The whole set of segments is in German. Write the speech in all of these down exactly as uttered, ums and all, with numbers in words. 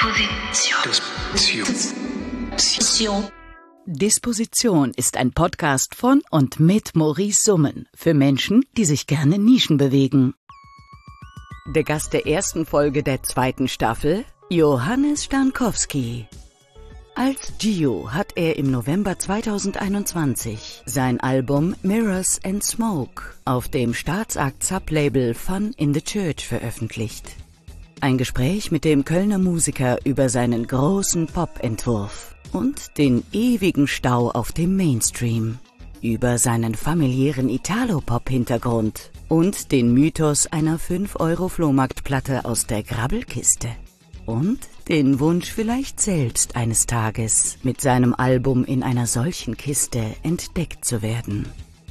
Disposition. Disposition ist ein Podcast von und mit Maurice Summen für Menschen, die sich gerne Nischen bewegen. Der Gast der ersten Folge der zweiten Staffel, Johannes Stankowski. Als Gio hat er im November zweitausendeinundzwanzig sein Album Mirrors and Smoke auf dem Staatsakt-Sublabel Fun in the Church veröffentlicht. Ein Gespräch mit dem Kölner Musiker über seinen großen Pop-Entwurf und den ewigen Stau auf dem Mainstream, über seinen familiären Italo-Pop-Hintergrund und den Mythos einer fünf Euro Flohmarktplatte aus der Grabbelkiste und den Wunsch, vielleicht selbst eines Tages mit seinem Album in einer solchen Kiste entdeckt zu werden.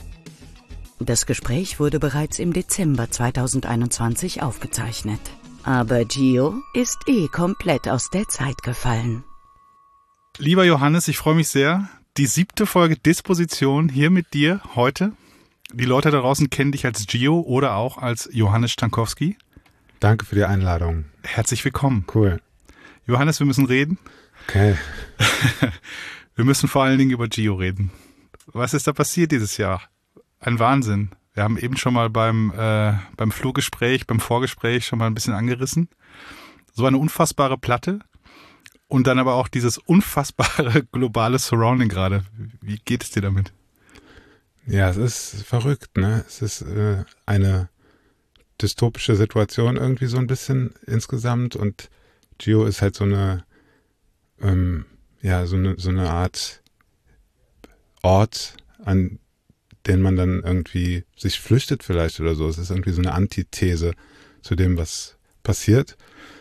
Das Gespräch wurde bereits im Dezember zweitausendeinundzwanzig aufgezeichnet. Aber Gio ist eh komplett aus der Zeit gefallen. Lieber Johannes, ich freue mich sehr. Die siebte Folge Disposition hier mit dir heute. Die Leute da draußen kennen dich als Gio oder auch als Johannes Stankowski. Danke für die Einladung. Herzlich willkommen. Cool. Johannes, wir müssen reden. Okay. Wir müssen vor allen Dingen über Gio reden. Was ist da passiert dieses Jahr? Ein Wahnsinn. Wir haben eben schon mal beim, äh, beim Flurgespräch, beim Vorgespräch schon mal ein bisschen angerissen. So eine unfassbare Platte. Und dann aber auch dieses unfassbare globale Surrounding gerade. Wie geht es dir damit? Ja, es ist verrückt, ne? Es ist äh, eine dystopische Situation irgendwie so ein bisschen insgesamt. Und Gio ist halt so eine, ähm, ja, so eine, so eine Art Ort, an den man dann irgendwie sich flüchtet vielleicht oder so. Es ist irgendwie so eine Antithese zu dem, was passiert.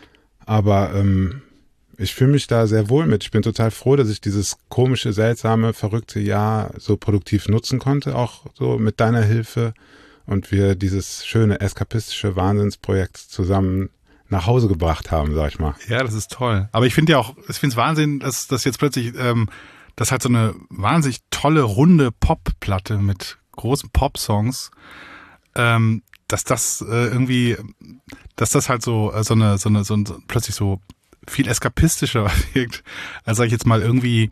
Aber ähm, ich fühle mich da sehr wohl mit. Ich bin total froh, dass ich dieses komische, seltsame, verrückte Jahr so produktiv nutzen konnte, auch so mit deiner Hilfe. Und wir dieses schöne, eskapistische Wahnsinnsprojekt zusammen nach Hause gebracht haben, sag ich mal. Ja, das ist toll. Aber ich finde ja auch, ich finde es Wahnsinn, dass das jetzt plötzlich, ähm, das hat so eine wahnsinnig tolle, runde Pop-Platte mit großen Pop-Songs, ähm, dass das äh, irgendwie, dass das halt so, äh, so eine, so eine, so, so plötzlich so viel eskapistischer wirkt, als sag ich jetzt mal irgendwie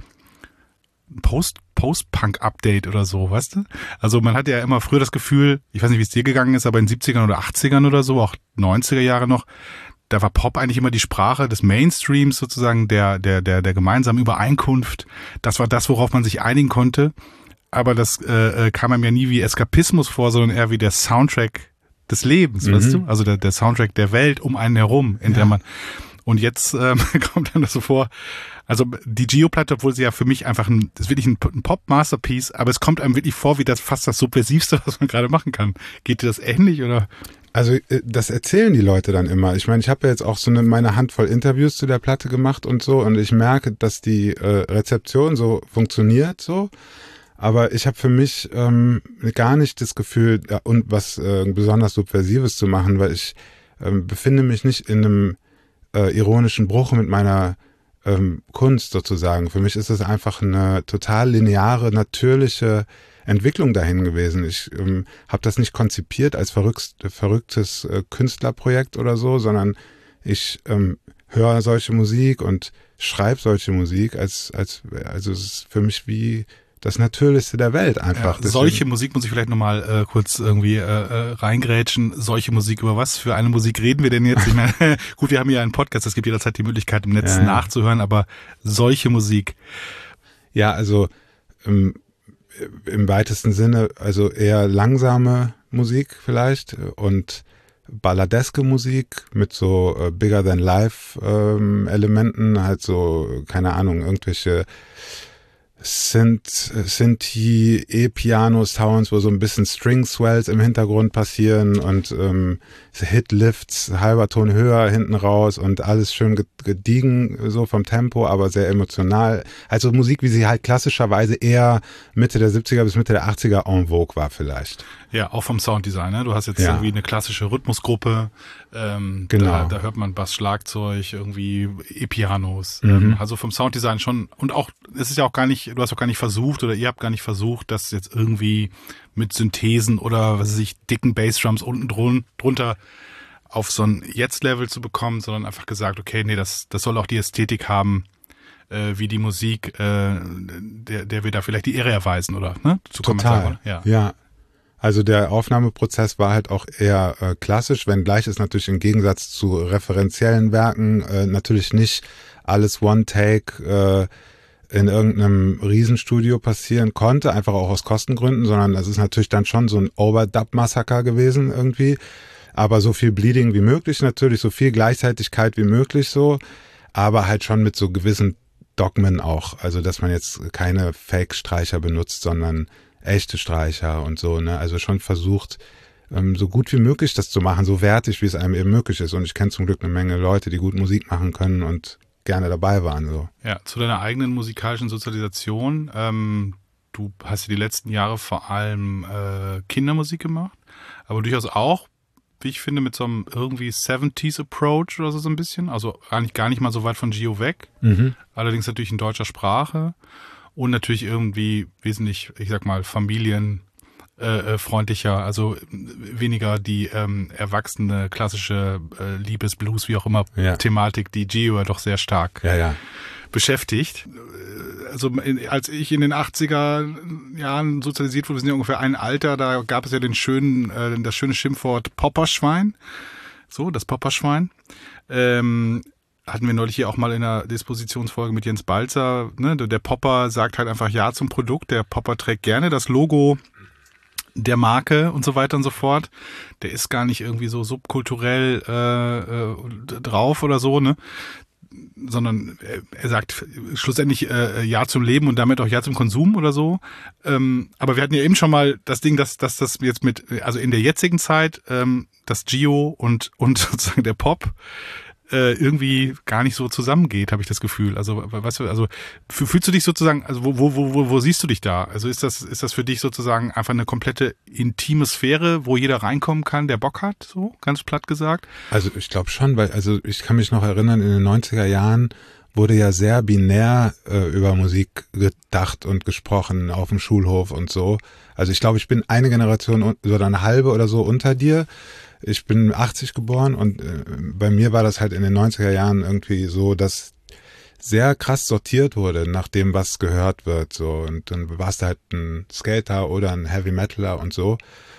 Post, Post-Punk-Update oder so, weißt du? Also man hat ja immer früher das Gefühl, ich weiß nicht, wie es dir gegangen ist, aber in den siebzigern oder achtzigern oder so, auch neunziger Jahre noch, da war Pop eigentlich immer die Sprache des Mainstreams sozusagen, der, der, der, der gemeinsamen Übereinkunft. Das war das, worauf man sich einigen konnte. Aber das äh, kam einem ja nie wie Eskapismus vor, sondern eher wie der Soundtrack des Lebens, mhm. weißt du? Also der, der Soundtrack der Welt um einen herum, in ja. der man. Und jetzt ähm, kommt einem das so vor. Also die Gio-Platte, obwohl sie ja für mich einfach ein, das ist wirklich ein, ein Pop-Masterpiece, aber es kommt einem wirklich vor wie das fast das Subversivste, was man gerade machen kann. Geht dir das ähnlich oder? Also das erzählen die Leute dann immer. Ich meine, ich habe ja jetzt auch so eine, meine Handvoll Interviews zu der Platte gemacht und so und ich merke, dass die äh, Rezeption so funktioniert so. Aber ich habe für mich ähm, gar nicht das Gefühl, ja, und was äh, besonders Subversives zu machen, weil ich ähm, befinde mich nicht in einem äh, ironischen Bruch mit meiner ähm, Kunst sozusagen. Für mich ist es einfach eine total lineare, natürliche Entwicklung dahin gewesen. Ich ähm, habe das nicht konzipiert als verrückt, verrücktes äh, Künstlerprojekt oder so, sondern ich ähm, höre solche Musik und schreibe solche Musik als, als, also es ist für mich wie das Natürlichste der Welt einfach. Ja, solche Musik muss ich vielleicht nochmal äh, kurz irgendwie äh, reingrätschen. Solche Musik, über was für eine Musik reden wir denn jetzt? Ich meine, gut, wir haben ja einen Podcast, es gibt jederzeit die Möglichkeit im Netz ja, nachzuhören, aber solche Musik. Ja, also ähm, im weitesten Sinne, also eher langsame Musik vielleicht und balladeske Musik mit so äh, Bigger Than Life ähm, Elementen, halt so, keine Ahnung, irgendwelche Synth, Synthie, E-Piano-Sounds, wo so ein bisschen String-Swells im Hintergrund passieren und ähm, Hit-Lifts, halber Ton höher hinten raus und alles schön gediegen so vom Tempo, aber sehr emotional. Also Musik, wie sie halt klassischerweise eher Mitte der siebziger bis Mitte der achtziger en vogue war vielleicht. Ja, auch vom Sounddesign, ne? Du hast jetzt ja. irgendwie eine klassische Rhythmusgruppe, ähm, genau. da, da hört man Bass, Schlagzeug, irgendwie E-Pianos. Mhm. Ähm, also vom Sounddesign schon. Und auch, es ist ja auch gar nicht, du hast auch gar nicht versucht oder ihr habt gar nicht versucht, das jetzt irgendwie mit Synthesen oder was weiß ich, dicken Bassdrums unten drun, drunter auf so ein Jetzt-Level zu bekommen, sondern einfach gesagt, okay, nee, das, das soll auch die Ästhetik haben, äh, wie die Musik, äh, der, der wir da vielleicht die Ehre erweisen, oder? Ne? So kann man Total. sagen, oder? Ja. ja. Also der Aufnahmeprozess war halt auch eher äh, klassisch, wenngleich es natürlich im Gegensatz zu referenziellen Werken äh, natürlich nicht alles One-Take äh, in irgendeinem Riesenstudio passieren konnte, einfach auch aus Kostengründen, sondern es ist natürlich dann schon so ein Overdub-Massaker gewesen irgendwie, aber so viel Bleeding wie möglich natürlich, so viel Gleichzeitigkeit wie möglich so, aber halt schon mit so gewissen Dogmen auch, also dass man jetzt keine Fake-Streicher benutzt, sondern echte Streicher und so, ne? Also schon versucht, ähm, so gut wie möglich das zu machen, so wertig, wie es einem eben möglich ist. Und ich kenne zum Glück eine Menge Leute, die gut Musik machen können und gerne dabei waren. So. Ja, zu deiner eigenen musikalischen Sozialisation. Ähm, du hast ja die letzten Jahre vor allem äh, Kindermusik gemacht, aber durchaus auch, wie ich finde, mit so einem irgendwie siebziger Approach oder so, so ein bisschen. Also eigentlich gar nicht mal so weit von Gio weg. Mhm. Allerdings natürlich in deutscher Sprache. Und natürlich irgendwie wesentlich, ich sag mal, familienfreundlicher, äh, also weniger die ähm, erwachsene, klassische äh, Liebes-Blues, wie auch immer, ja. Thematik, die Gio ja doch sehr stark ja, ja. beschäftigt. Also in, als ich in den achtziger Jahren sozialisiert wurde, wir sind ja ungefähr ein Alter, da gab es ja den schönen, äh, das schöne Schimpfwort Popperschwein. So, das Popperschwein. Ähm, hatten wir neulich hier auch mal in einer Dispositionsfolge mit Jens Balzer, ne? Der Popper sagt halt einfach Ja zum Produkt, der Popper trägt gerne das Logo der Marke und so weiter und so fort. Der ist gar nicht irgendwie so subkulturell äh, äh, drauf oder so, ne? Sondern er, er sagt schlussendlich äh, Ja zum Leben und damit auch Ja zum Konsum oder so. Ähm, aber wir hatten ja eben schon mal das Ding, dass, dass das jetzt mit, also in der jetzigen Zeit, ähm, das Gio und, und sozusagen der Pop irgendwie gar nicht so zusammengeht, habe ich das Gefühl. Also, weißt du, also fühlst du dich sozusagen, also wo, wo, wo, wo siehst du dich da? Also ist das, ist das für dich sozusagen einfach eine komplette intime Sphäre, wo jeder reinkommen kann, der Bock hat, so ganz platt gesagt? Also ich glaube schon, weil, also ich kann mich noch erinnern, in den neunziger Jahren wurde ja sehr binär äh, über Musik gedacht und gesprochen auf dem Schulhof und so. Also ich glaube, ich bin eine Generation oder eine halbe oder so unter dir. Ich bin achtzig geboren und äh, bei mir war das halt in den neunziger Jahren irgendwie so, dass sehr krass sortiert wurde nach dem, was gehört wird. So. Und dann warst du halt ein Skater oder ein Heavy Metaler und so.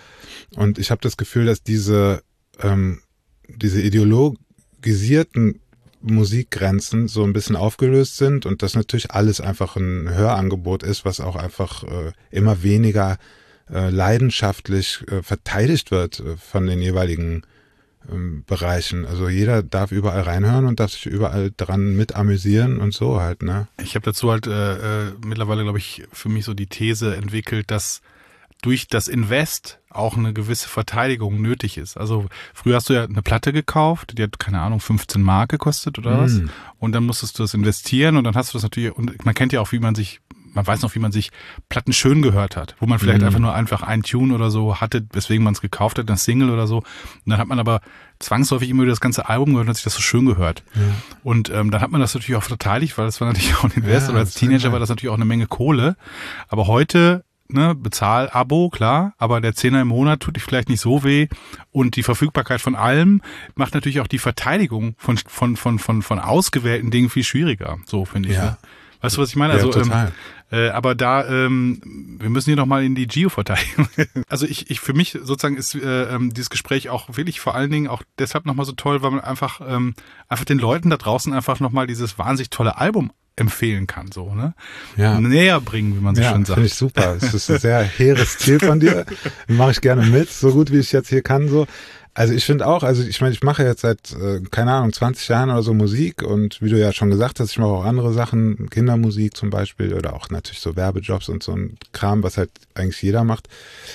Und ich habe das Gefühl, dass diese, ähm, diese ideologisierten Musikgrenzen so ein bisschen aufgelöst sind und dass natürlich alles einfach ein Hörangebot ist, was auch einfach äh, immer weniger äh, leidenschaftlich äh, verteidigt wird äh, von den jeweiligen ähm, Bereichen. Also jeder darf überall reinhören und darf sich überall dran mit amüsieren und so halt, ne? Ich habe dazu halt äh, äh, mittlerweile, glaube ich, für mich so die These entwickelt, dass durch das Invest auch eine gewisse Verteidigung nötig ist. Also früher hast du ja eine Platte gekauft, die hat, keine Ahnung, fünfzehn Mark gekostet oder was. Mm. Und dann musstest du das investieren und dann hast du das natürlich, und man kennt ja auch, wie man sich, man weiß noch, wie man sich Platten schön gehört hat, wo man vielleicht mm. einfach nur einfach ein Tune oder so hatte, weswegen man es gekauft hat, eine Single oder so. Und dann hat man aber zwangsläufig immer wieder das ganze Album gehört und hat sich das so schön gehört. Ja. Und ähm, dann hat man das natürlich auch verteidigt, weil das war natürlich auch ein Invest, ja, oder als Teenager war das natürlich auch eine Menge Kohle. Aber heute, ne, Bezahl-Abo, klar, aber der Zehner im Monat tut dich vielleicht nicht so weh und die Verfügbarkeit von allem macht natürlich auch die Verteidigung von von von von von ausgewählten Dingen viel schwieriger, so finde ich. Ja. Ne? Weißt du, was ich meine? Also, ja, total. Ähm, äh, aber da, ähm, wir müssen hier nochmal in die Gio-Verteidigung. Also ich, ich, für mich sozusagen ist äh, ähm, dieses Gespräch auch wirklich vor allen Dingen auch deshalb nochmal so toll, weil man einfach, ähm, einfach den Leuten da draußen einfach nochmal dieses wahnsinnig tolle Album empfehlen kann, so, ne? Ja. Näher bringen, wie man so ja, schön sagt. Finde ich super. Es ist ein sehr hehres Ziel von dir. Mache ich gerne mit, so gut wie ich jetzt hier kann, so. Also ich finde auch, also ich meine, ich mache jetzt seit, äh, keine Ahnung, zwanzig Jahren oder so Musik und wie du ja schon gesagt hast, ich mache auch andere Sachen, Kindermusik zum Beispiel oder auch natürlich so Werbejobs und so ein Kram, was halt eigentlich jeder macht.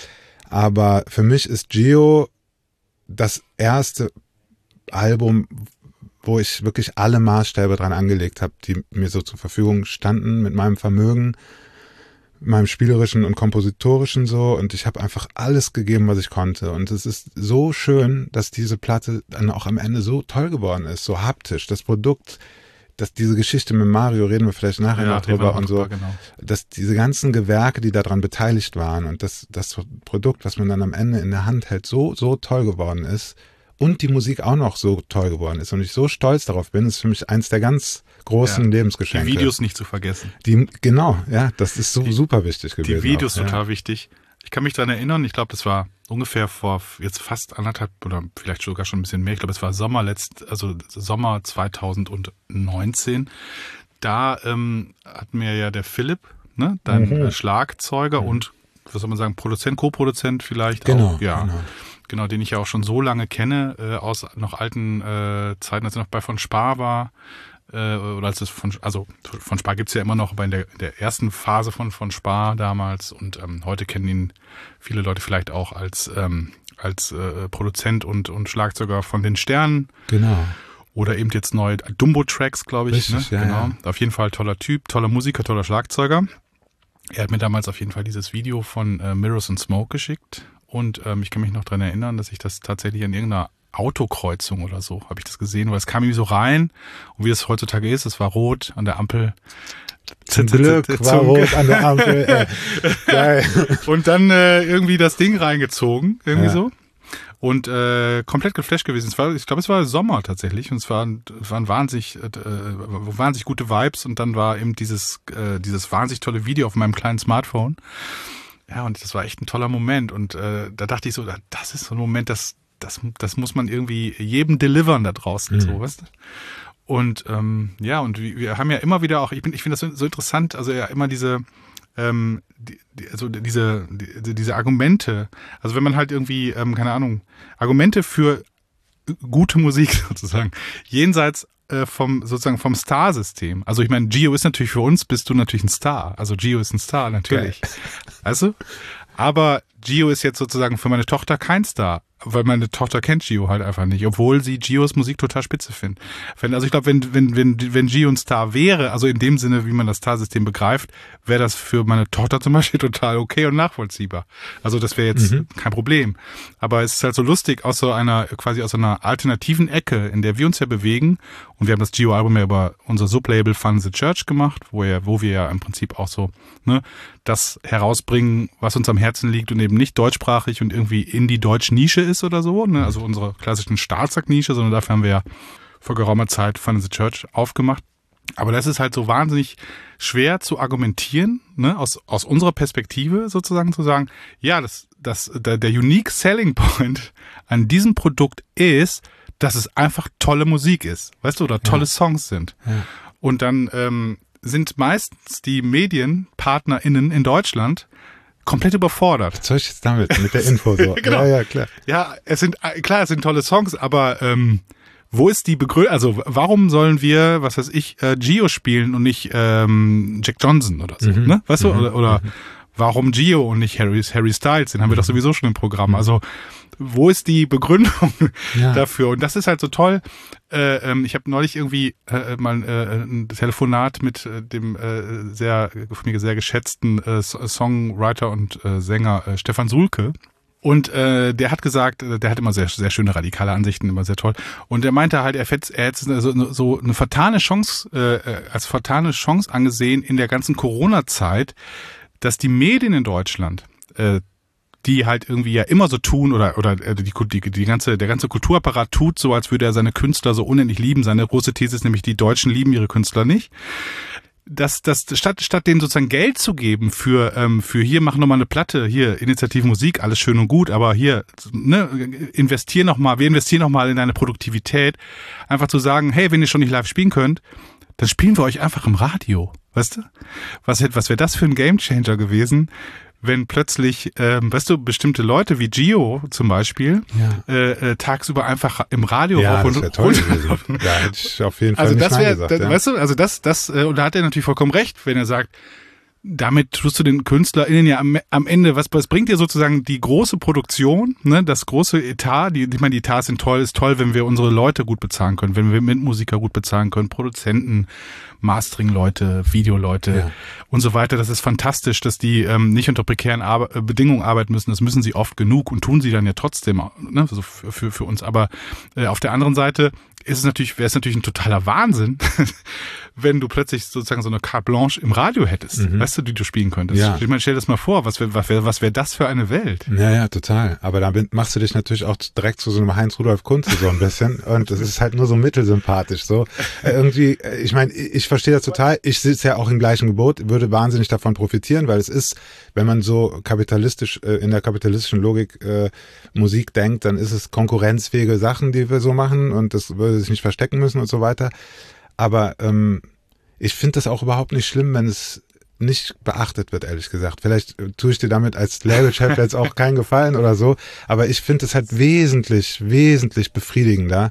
Aber für mich ist Gio das erste Album, wo ich wirklich alle Maßstäbe dran angelegt habe, die mir so zur Verfügung standen mit meinem Vermögen, meinem spielerischen und kompositorischen so, und ich habe einfach alles gegeben, was ich konnte, und es ist so schön, dass diese Platte dann auch am Ende so toll geworden ist, so haptisch, das Produkt, dass diese Geschichte mit Mario, reden wir vielleicht nachher ja, noch drüber und so, genau. Dass diese ganzen Gewerke, die daran beteiligt waren und das, das Produkt, was man dann am Ende in der Hand hält, so, so toll geworden ist und die Musik auch noch so toll geworden ist und ich so stolz darauf bin, ist für mich eins der ganz großen ja, Lebensgeschenke. Die Videos nicht zu vergessen. Die, genau, ja, das ist so die, super wichtig gewesen. Die Videos auch, total ja. wichtig. Ich kann mich daran erinnern, ich glaube, das war ungefähr vor jetzt fast anderthalb oder vielleicht sogar schon ein bisschen mehr. Ich glaube, es war Sommer letzt, also Sommer zwanzig neunzehn. Da ähm, hat mir ja der Philipp, ne, dein mhm. Schlagzeuger mhm. und, was soll man sagen, Produzent, Co-Produzent vielleicht genau, auch. Ja, genau. Genau, den ich ja auch schon so lange kenne, äh, aus noch alten äh, Zeiten, als er noch bei von Spar war. Äh, oder als es von, also von Spar gibt's ja immer noch, aber in der, der ersten Phase von von Spar damals und ähm, heute kennen ihn viele Leute vielleicht auch als ähm, als äh, Produzent und und Schlagzeuger von den Sternen. Genau. Oder eben jetzt neu Dumbo Tracks, glaube ich. Richtig, ne? ja, Genau. ja. Auf jeden Fall toller Typ, toller Musiker, toller Schlagzeuger. Er hat mir damals auf jeden Fall dieses Video von äh, Mirrors and Smoke geschickt und ähm, ich kann mich noch dran erinnern, dass ich das tatsächlich in irgendeiner Autokreuzung oder so habe ich das gesehen, weil es kam irgendwie so rein und wie es heutzutage ist, es war rot an der Ampel. Zum Glück war rot an der Ampel. Äh. Geil. Und dann äh, irgendwie das Ding reingezogen, irgendwie ja. so. Und äh, komplett geflasht gewesen. Es war, ich glaube, es war Sommer tatsächlich und es waren, es waren wahnsinnig, äh, wahnsinnig gute Vibes und dann war eben dieses, äh, dieses wahnsinnig tolle Video auf meinem kleinen Smartphone. Ja, und das war echt ein toller Moment und äh, da dachte ich so, das ist so ein Moment, das Das, das muss man irgendwie jedem delivern da draußen, mhm. so, weißt du? Und ähm, ja, und wir, wir haben ja immer wieder auch, ich bin, ich finde das so, so interessant, also ja immer diese, ähm, die, die, also diese, die, diese Argumente, also wenn man halt irgendwie, ähm, keine Ahnung, Argumente für gute Musik sozusagen, jenseits äh, vom sozusagen vom Star-System. Also ich meine, Gio ist natürlich für uns, bist du natürlich ein Star. Also Gio ist ein Star, natürlich. Okay. Weißt du? Aber Gio ist jetzt sozusagen für meine Tochter kein Star, weil meine Tochter kennt Gio halt einfach nicht, obwohl sie Gios Musik total spitze findet. Also ich glaube, wenn wenn wenn wenn Gio ein Star wäre, also in dem Sinne, wie man das Star-System begreift, wäre das für meine Tochter zum Beispiel total okay und nachvollziehbar. Also das wäre jetzt mhm. kein Problem. Aber es ist halt so lustig, aus so einer, quasi aus so einer alternativen Ecke, in der wir uns ja bewegen, und wir haben das Gio-Album ja über unser Sublabel Fun the Church gemacht, wo, ja, wo wir ja im Prinzip auch so ne, das herausbringen, was uns am Herzen liegt und eben nicht deutschsprachig und irgendwie in die deutsche Nische ist oder so, ne? Also unsere klassischen Startsack-Nische, sondern dafür haben wir ja vor geraumer Zeit Fun the Church aufgemacht. Aber das ist halt so wahnsinnig schwer zu argumentieren, ne? aus, aus unserer Perspektive sozusagen zu sagen, ja, das, das, der, der unique selling point an diesem Produkt ist, dass es einfach tolle Musik ist, weißt du, oder tolle ja. Songs sind. Ja. Und dann ähm, sind meistens die MedienpartnerInnen in Deutschland komplett überfordert. Was soll ich jetzt damit, mit der Info so? Genau. Ja, ja, klar. Ja, es sind, klar, es sind tolle Songs, aber ähm, wo ist die Begründung, also warum sollen wir, was weiß ich, äh, Gio spielen und nicht ähm, Jack Johnson oder so, mhm. ne? Weißt du, mhm. oder, oder mhm. warum Gio und nicht Harry, Harry Styles, den haben wir mhm. doch sowieso schon im Programm. Also wo ist die Begründung ja. dafür? Und das ist halt so toll. Äh, ähm, ich habe neulich irgendwie äh, mal äh, ein Telefonat mit äh, dem äh, sehr von mir sehr geschätzten äh, Songwriter und äh, Sänger äh, Stefan Sulke. Und äh, der hat gesagt, der hat immer sehr sehr schöne radikale Ansichten, immer sehr toll. Und er meinte halt, er hätte er hätte so, so eine vertane Chance, äh, als vertane Chance angesehen in der ganzen Corona-Zeit, dass die Medien in Deutschland äh, die halt irgendwie ja immer so tun oder oder die, die, die ganze der ganze Kulturapparat tut so, als würde er seine Künstler so unendlich lieben. Seine große These ist nämlich, die Deutschen lieben ihre Künstler nicht. Dass das statt statt denen sozusagen Geld zu geben für ähm, für hier mach noch mal eine Platte, hier Initiative Musik, alles schön und gut, aber hier ne investier noch mal, wir investieren noch mal in deine Produktivität, einfach zu sagen, hey, wenn ihr schon nicht live spielen könnt, dann spielen wir euch einfach im Radio, weißt du? Was was wäre das für ein Gamechanger gewesen? Wenn plötzlich, ähm, weißt du, bestimmte Leute wie Gio zum Beispiel ja. äh, äh, tagsüber einfach im Radio ja, rauf und das wäre toll gewesen. Da hätte ich auf jeden Fall also nicht das Nein wär, gesagt. Das, ja. weißt du, also das, das, äh, und da hat er natürlich vollkommen recht, wenn er sagt, damit tust du den KünstlerInnen ja am, am Ende, was, was bringt dir sozusagen die große Produktion, ne, das große Etat, die, ich meine, die Etats sind toll, ist toll, wenn wir unsere Leute gut bezahlen können, wenn wir Mitmusiker gut bezahlen können, Produzenten, Mastering-Leute, Videoleute ja. und so weiter. Das ist fantastisch, dass die ähm, nicht unter prekären Ar- Bedingungen arbeiten müssen. Das müssen sie oft genug und tun sie dann ja trotzdem, ne, so für, für, für uns. Aber äh, auf der anderen Seite ist es natürlich, wäre es natürlich ein totaler Wahnsinn, wenn du plötzlich sozusagen so eine Carte Blanche im Radio hättest, mhm. weißt du, die du spielen könntest. Ja. Ich meine, stell dir das mal vor, was wäre was wär, was wär das für eine Welt? Ja, ja, total. Aber damit machst du dich natürlich auch direkt zu so einem Heinz-Rudolf Kunze so ein bisschen und das ist halt nur so mittelsympathisch so. Äh, irgendwie, ich meine, ich verstehe das total. Ich sitze ja auch im gleichen Boot, würde wahnsinnig davon profitieren, weil es ist, wenn man so kapitalistisch, äh, in der kapitalistischen Logik äh, Musik denkt, dann ist es konkurrenzfähige Sachen, die wir so machen und das würde sich nicht verstecken müssen und so weiter. Aber ähm, ich finde das auch überhaupt nicht schlimm, wenn es nicht beachtet wird, ehrlich gesagt. Vielleicht äh, tue ich dir damit als Labelchef jetzt auch keinen Gefallen oder so, aber ich finde es halt wesentlich, wesentlich befriedigender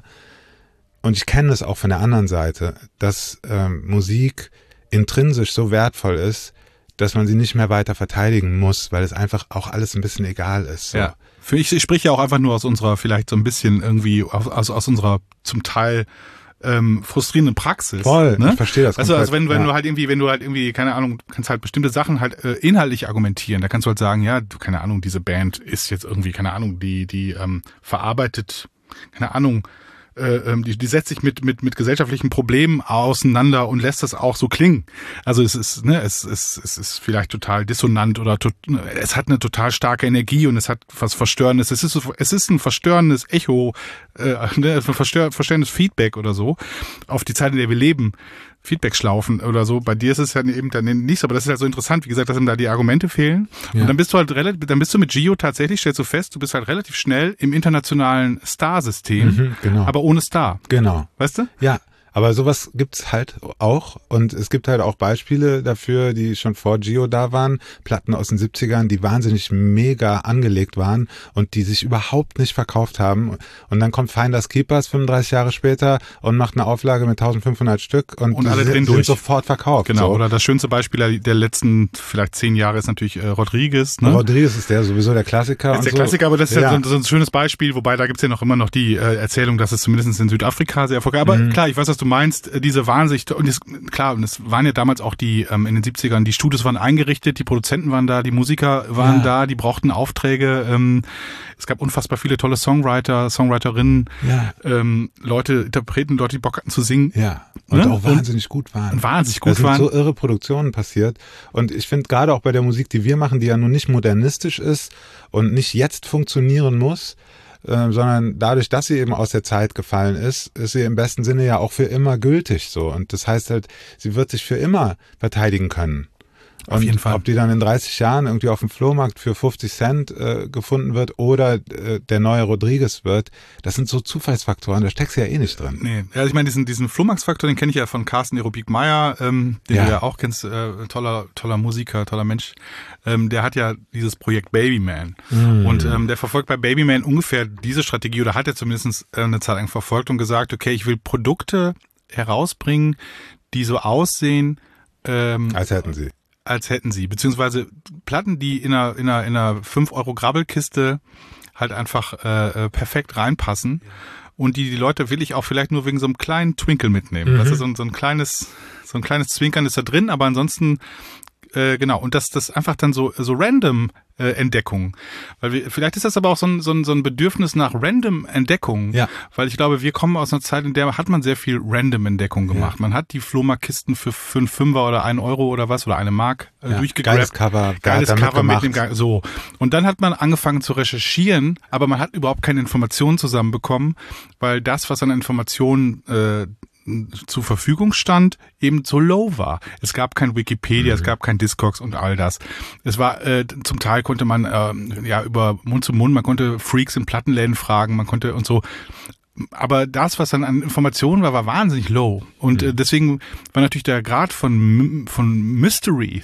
und ich kenne es auch von der anderen Seite, dass ähm, Musik intrinsisch so wertvoll ist, dass man sie nicht mehr weiter verteidigen muss, weil es einfach auch alles ein bisschen egal ist. So. Ja. Für ich, ich spreche ja auch einfach nur aus unserer, vielleicht so ein bisschen irgendwie, aus, aus unserer zum Teil ähm, frustrierenden Praxis. Voll, ne? Ich verstehe das. Also, also wenn, wenn ja. du halt irgendwie, wenn du halt irgendwie, keine Ahnung, kannst halt bestimmte Sachen halt äh, inhaltlich argumentieren. Da kannst du halt sagen, ja, du, keine Ahnung, diese Band ist jetzt irgendwie, keine Ahnung, die, die ähm, verarbeitet, keine Ahnung, äh, die, die setzt sich mit, mit, mit gesellschaftlichen Problemen auseinander und lässt das auch so klingen. Also es ist, ne, es ist, es ist vielleicht total dissonant oder to, es hat eine total starke Energie und es hat was Verstörendes. Es ist, so, es ist ein verstörendes Echo, äh, ne, ein verstör, verstörendes Feedback oder so auf die Zeit, in der wir leben. Feedback-Schlaufen oder so. Bei dir ist es ja eben dann nicht so, aber das ist halt so interessant, wie gesagt, dass ihm da die Argumente fehlen. Ja. Und dann bist du halt relativ, dann bist du mit Gio tatsächlich, stellst du fest, du bist halt relativ schnell im internationalen Star-System, mhm, genau. aber ohne Star. Genau. Weißt du? Ja. Aber sowas gibt's halt auch und es gibt halt auch Beispiele dafür, die schon vor Gio da waren, Platten aus den siebzigern, die wahnsinnig mega angelegt waren und die sich überhaupt nicht verkauft haben und dann kommt Finders Keepers fünfunddreißig Jahre später und macht eine Auflage mit eintausendfünfhundert Stück und, und die alle sind, drin sind durch. sofort verkauft. Genau, so. Oder das schönste Beispiel der letzten vielleicht zehn Jahre ist natürlich äh, Rodriguez. Ne? Rodriguez ist der sowieso der Klassiker. Das ist der und Klassiker, so. aber das ist ja ja so, so ein schönes Beispiel, wobei da gibt's ja noch immer noch die äh, Erzählung, dass es zumindest in Südafrika sehr erfolgreich ist. Aber mhm. klar, ich weiß, was du meinst, äh, diese wahnsinnig, und das, klar, und es waren ja damals auch die, ähm, in den siebzigern, die Studios waren eingerichtet, die Produzenten waren da, die Musiker waren ja. da, die brauchten Aufträge, ähm, es gab unfassbar viele tolle Songwriter, Songwriterinnen, ja. ähm, Leute, Interpreten, Leute, die Bock hatten zu singen. Ja, und ne? auch wahnsinnig und, gut waren. Und wahnsinnig gut da sind waren. so irre Produktionen passiert und ich finde gerade auch bei der Musik, die wir machen, die ja nun nicht modernistisch ist und nicht jetzt funktionieren muss, Äh, sondern dadurch, dass sie eben aus der Zeit gefallen ist, ist sie im besten Sinne ja auch für immer gültig so. Und das heißt halt, sie wird sich für immer verteidigen können. Und auf jeden Fall. Ob die dann in dreißig Jahren irgendwie auf dem Flohmarkt für fünfzig Cent äh, gefunden wird oder äh, der neue Rodriguez wird, das sind so Zufallsfaktoren, da steckst du ja eh nicht drin. Nee, ja, ich meine, diesen, diesen Flohmarktsfaktor, den kenne ich ja von Carsten Erubik-Meyer, ähm, den ja. du ja auch kennst, äh, toller, toller Musiker, toller Mensch. Ähm, der hat ja dieses Projekt Babyman. Mm. Und ähm, der verfolgt bei Babyman ungefähr diese Strategie, oder hat er zumindest äh, eine Zeit lang verfolgt und gesagt, okay, ich will Produkte herausbringen, die so aussehen, ähm, als hätten sie. als hätten sie, beziehungsweise Platten, die in einer, in einer, in einer fünf Euro Grabbelkiste halt einfach äh, perfekt reinpassen und die die Leute will ich auch vielleicht nur wegen so einem kleinen Twinkle mitnehmen. Mhm. Das ist so ein, so ein kleines, so ein kleines Zwinkern ist da drin, aber ansonsten äh, genau, und das das einfach dann so so random äh, Entdeckung. Weil wir, vielleicht ist das aber auch so ein, so ein, so ein Bedürfnis nach random Entdeckung. Ja. Weil ich glaube, wir kommen aus einer Zeit, in der hat man sehr viel random Entdeckung gemacht. Ja. Man hat die Flohmarktkisten für fünf Fünfer oder ein Euro oder was oder eine Mark äh, ja, durchgegrabt. Geiles Cover. Geiles Cover mit dem Ge- so. Und dann hat man angefangen zu recherchieren, aber man hat überhaupt keine Informationen zusammenbekommen, weil das, was an Informationen äh, zur Verfügung stand, eben so low war. Es gab kein Wikipedia, mhm. es gab kein Discogs und all das. Es war, äh, zum Teil konnte man äh, ja über Mund zu Mund, man konnte Freaks in Plattenläden fragen, man konnte und so. Aber das, was dann an Informationen war, war wahnsinnig low. Und mhm. äh, deswegen war natürlich der Grad von von Mystery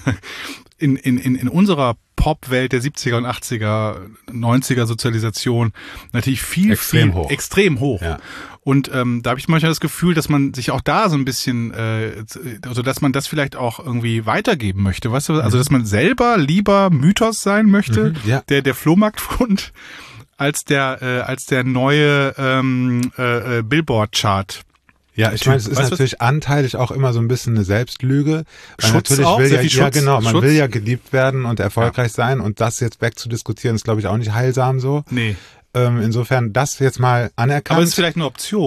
in in in in unserer Popwelt der siebziger und achtziger, neunziger Sozialisation natürlich viel, extrem viel hoch. extrem hoch. Ja. Und ähm, da habe ich manchmal das Gefühl, dass man sich auch da so ein bisschen, äh, also dass man das vielleicht auch irgendwie weitergeben möchte, weißt du? Also dass man selber lieber Mythos sein möchte, mhm, ja. der der Flohmarktfund, als der äh, als der neue ähm, äh, äh, Billboard-Chart. Ja, ich meine, es ist weißt natürlich was? anteilig auch immer so ein bisschen eine Selbstlüge. Weil Schutz natürlich auch, will sehr ja, viel ja Schutz. genau, man Schutz. will ja geliebt werden und erfolgreich ja. sein und das jetzt wegzudiskutieren ist, glaube ich, auch nicht heilsam so. Nee. Ähm, insofern das jetzt mal anerkannt. Aber es ist vielleicht eine Option.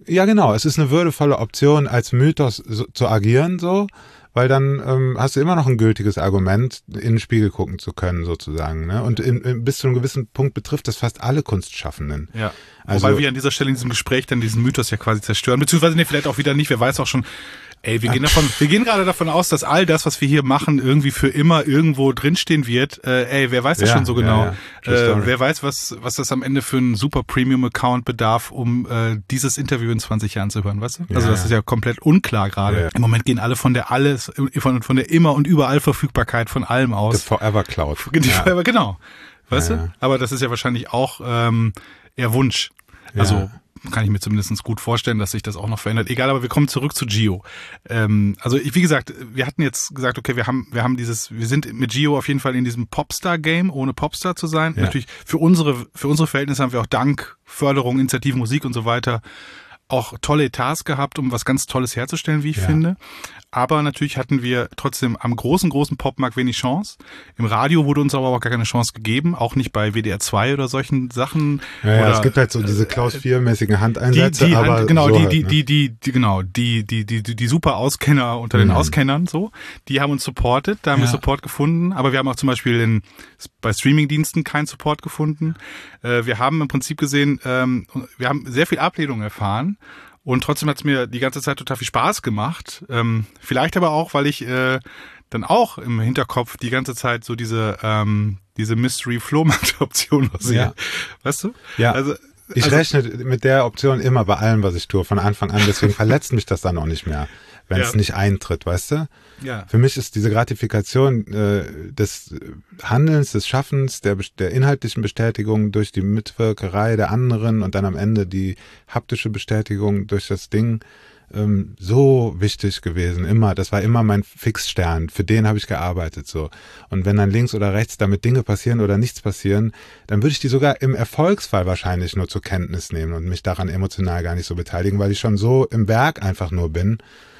Ja, genau. Es ist eine würdevolle Option, als Mythos so, zu agieren, so, weil dann ähm, hast du immer noch ein gültiges Argument, in den Spiegel gucken zu können, sozusagen. Ne? Und in, in, bis zu einem gewissen Punkt betrifft das fast alle Kunstschaffenden. Ja. Also, Wobei wir an dieser Stelle in diesem Gespräch dann diesen Mythos ja quasi zerstören, beziehungsweise nee, vielleicht auch wieder nicht, wer weiß auch schon. Ey, wir gehen davon, wir gehen gerade davon aus, dass all das, was wir hier machen, irgendwie für immer irgendwo drinstehen wird. Äh, ey, wer weiß das ja, schon so genau? Ja, ja. Äh, wer weiß, was was das am Ende für einen super Premium-Account bedarf, um äh, dieses Interview in zwanzig Jahren zu hören, weißt du? Also ja, das ist ja komplett unklar gerade. Ja, ja. Im Moment gehen alle von der alles, von, von der immer und überall Verfügbarkeit von allem aus. Das Forever Cloud. Die ja. Forever, genau. Weißt ja, du? ja. Aber das ist ja wahrscheinlich auch ähm, eher Wunsch. Also Ja. kann ich mir zumindest gut vorstellen, dass sich das auch noch verändert. Egal, aber wir kommen zurück zu Gio. Ähm, also ich, wie gesagt, wir hatten jetzt gesagt, okay, wir haben, wir haben dieses, wir sind mit Gio auf jeden Fall in diesem Popstar-Game, ohne Popstar zu sein. Ja. Natürlich für unsere, für unsere Verhältnisse haben wir auch dank Förderung, Initiativen, Musik und so weiter auch tolle Etats gehabt, um was ganz Tolles herzustellen, wie ich Ja. finde. Aber natürlich hatten wir trotzdem am großen, großen Popmarkt wenig Chance. Im Radio wurde uns aber auch gar keine Chance gegeben, auch nicht bei W D R zwei oder solchen Sachen. Ja, ja, oder, es gibt halt so diese Klaus vier-mäßigen die, Handeinsätze, die, aber genau, so die, halt, die, ne? die, die, die, genau, die, die, die, die, die super Auskenner unter den Mhm. Auskennern, so, die haben uns supportet, da haben Ja. wir Support gefunden, aber wir haben auch zum Beispiel in, bei Streamingdiensten keinen Support gefunden. Äh, wir haben im Prinzip gesehen, ähm, wir haben sehr viel Ablehnung erfahren. Und trotzdem hat es mir die ganze Zeit total viel Spaß gemacht. Ähm, vielleicht aber auch, weil ich äh, dann auch im Hinterkopf die ganze Zeit so diese ähm, diese Mystery-Flohmarkt-Option sehe. Ja. Weißt du? Ja. Also, Ich also, rechne mit der Option immer bei allem, was ich tue, von Anfang an. Deswegen verletzt mich das dann auch nicht mehr, wenn es Ja. nicht eintritt, weißt du? ja. Für mich ist diese Gratifikation äh, des Handelns, des Schaffens, der, der inhaltlichen Bestätigung durch die Mitwirkerei der anderen und dann am Ende die haptische Bestätigung durch das Ding ähm, so wichtig gewesen. Immer, das war immer mein Fixstern. Für den habe ich gearbeitet so. Und wenn dann links oder rechts damit Dinge passieren oder nichts passieren, dann würde ich die sogar im Erfolgsfall wahrscheinlich nur zur Kenntnis nehmen und mich daran emotional gar nicht so beteiligen, weil ich schon so im Werk einfach nur bin.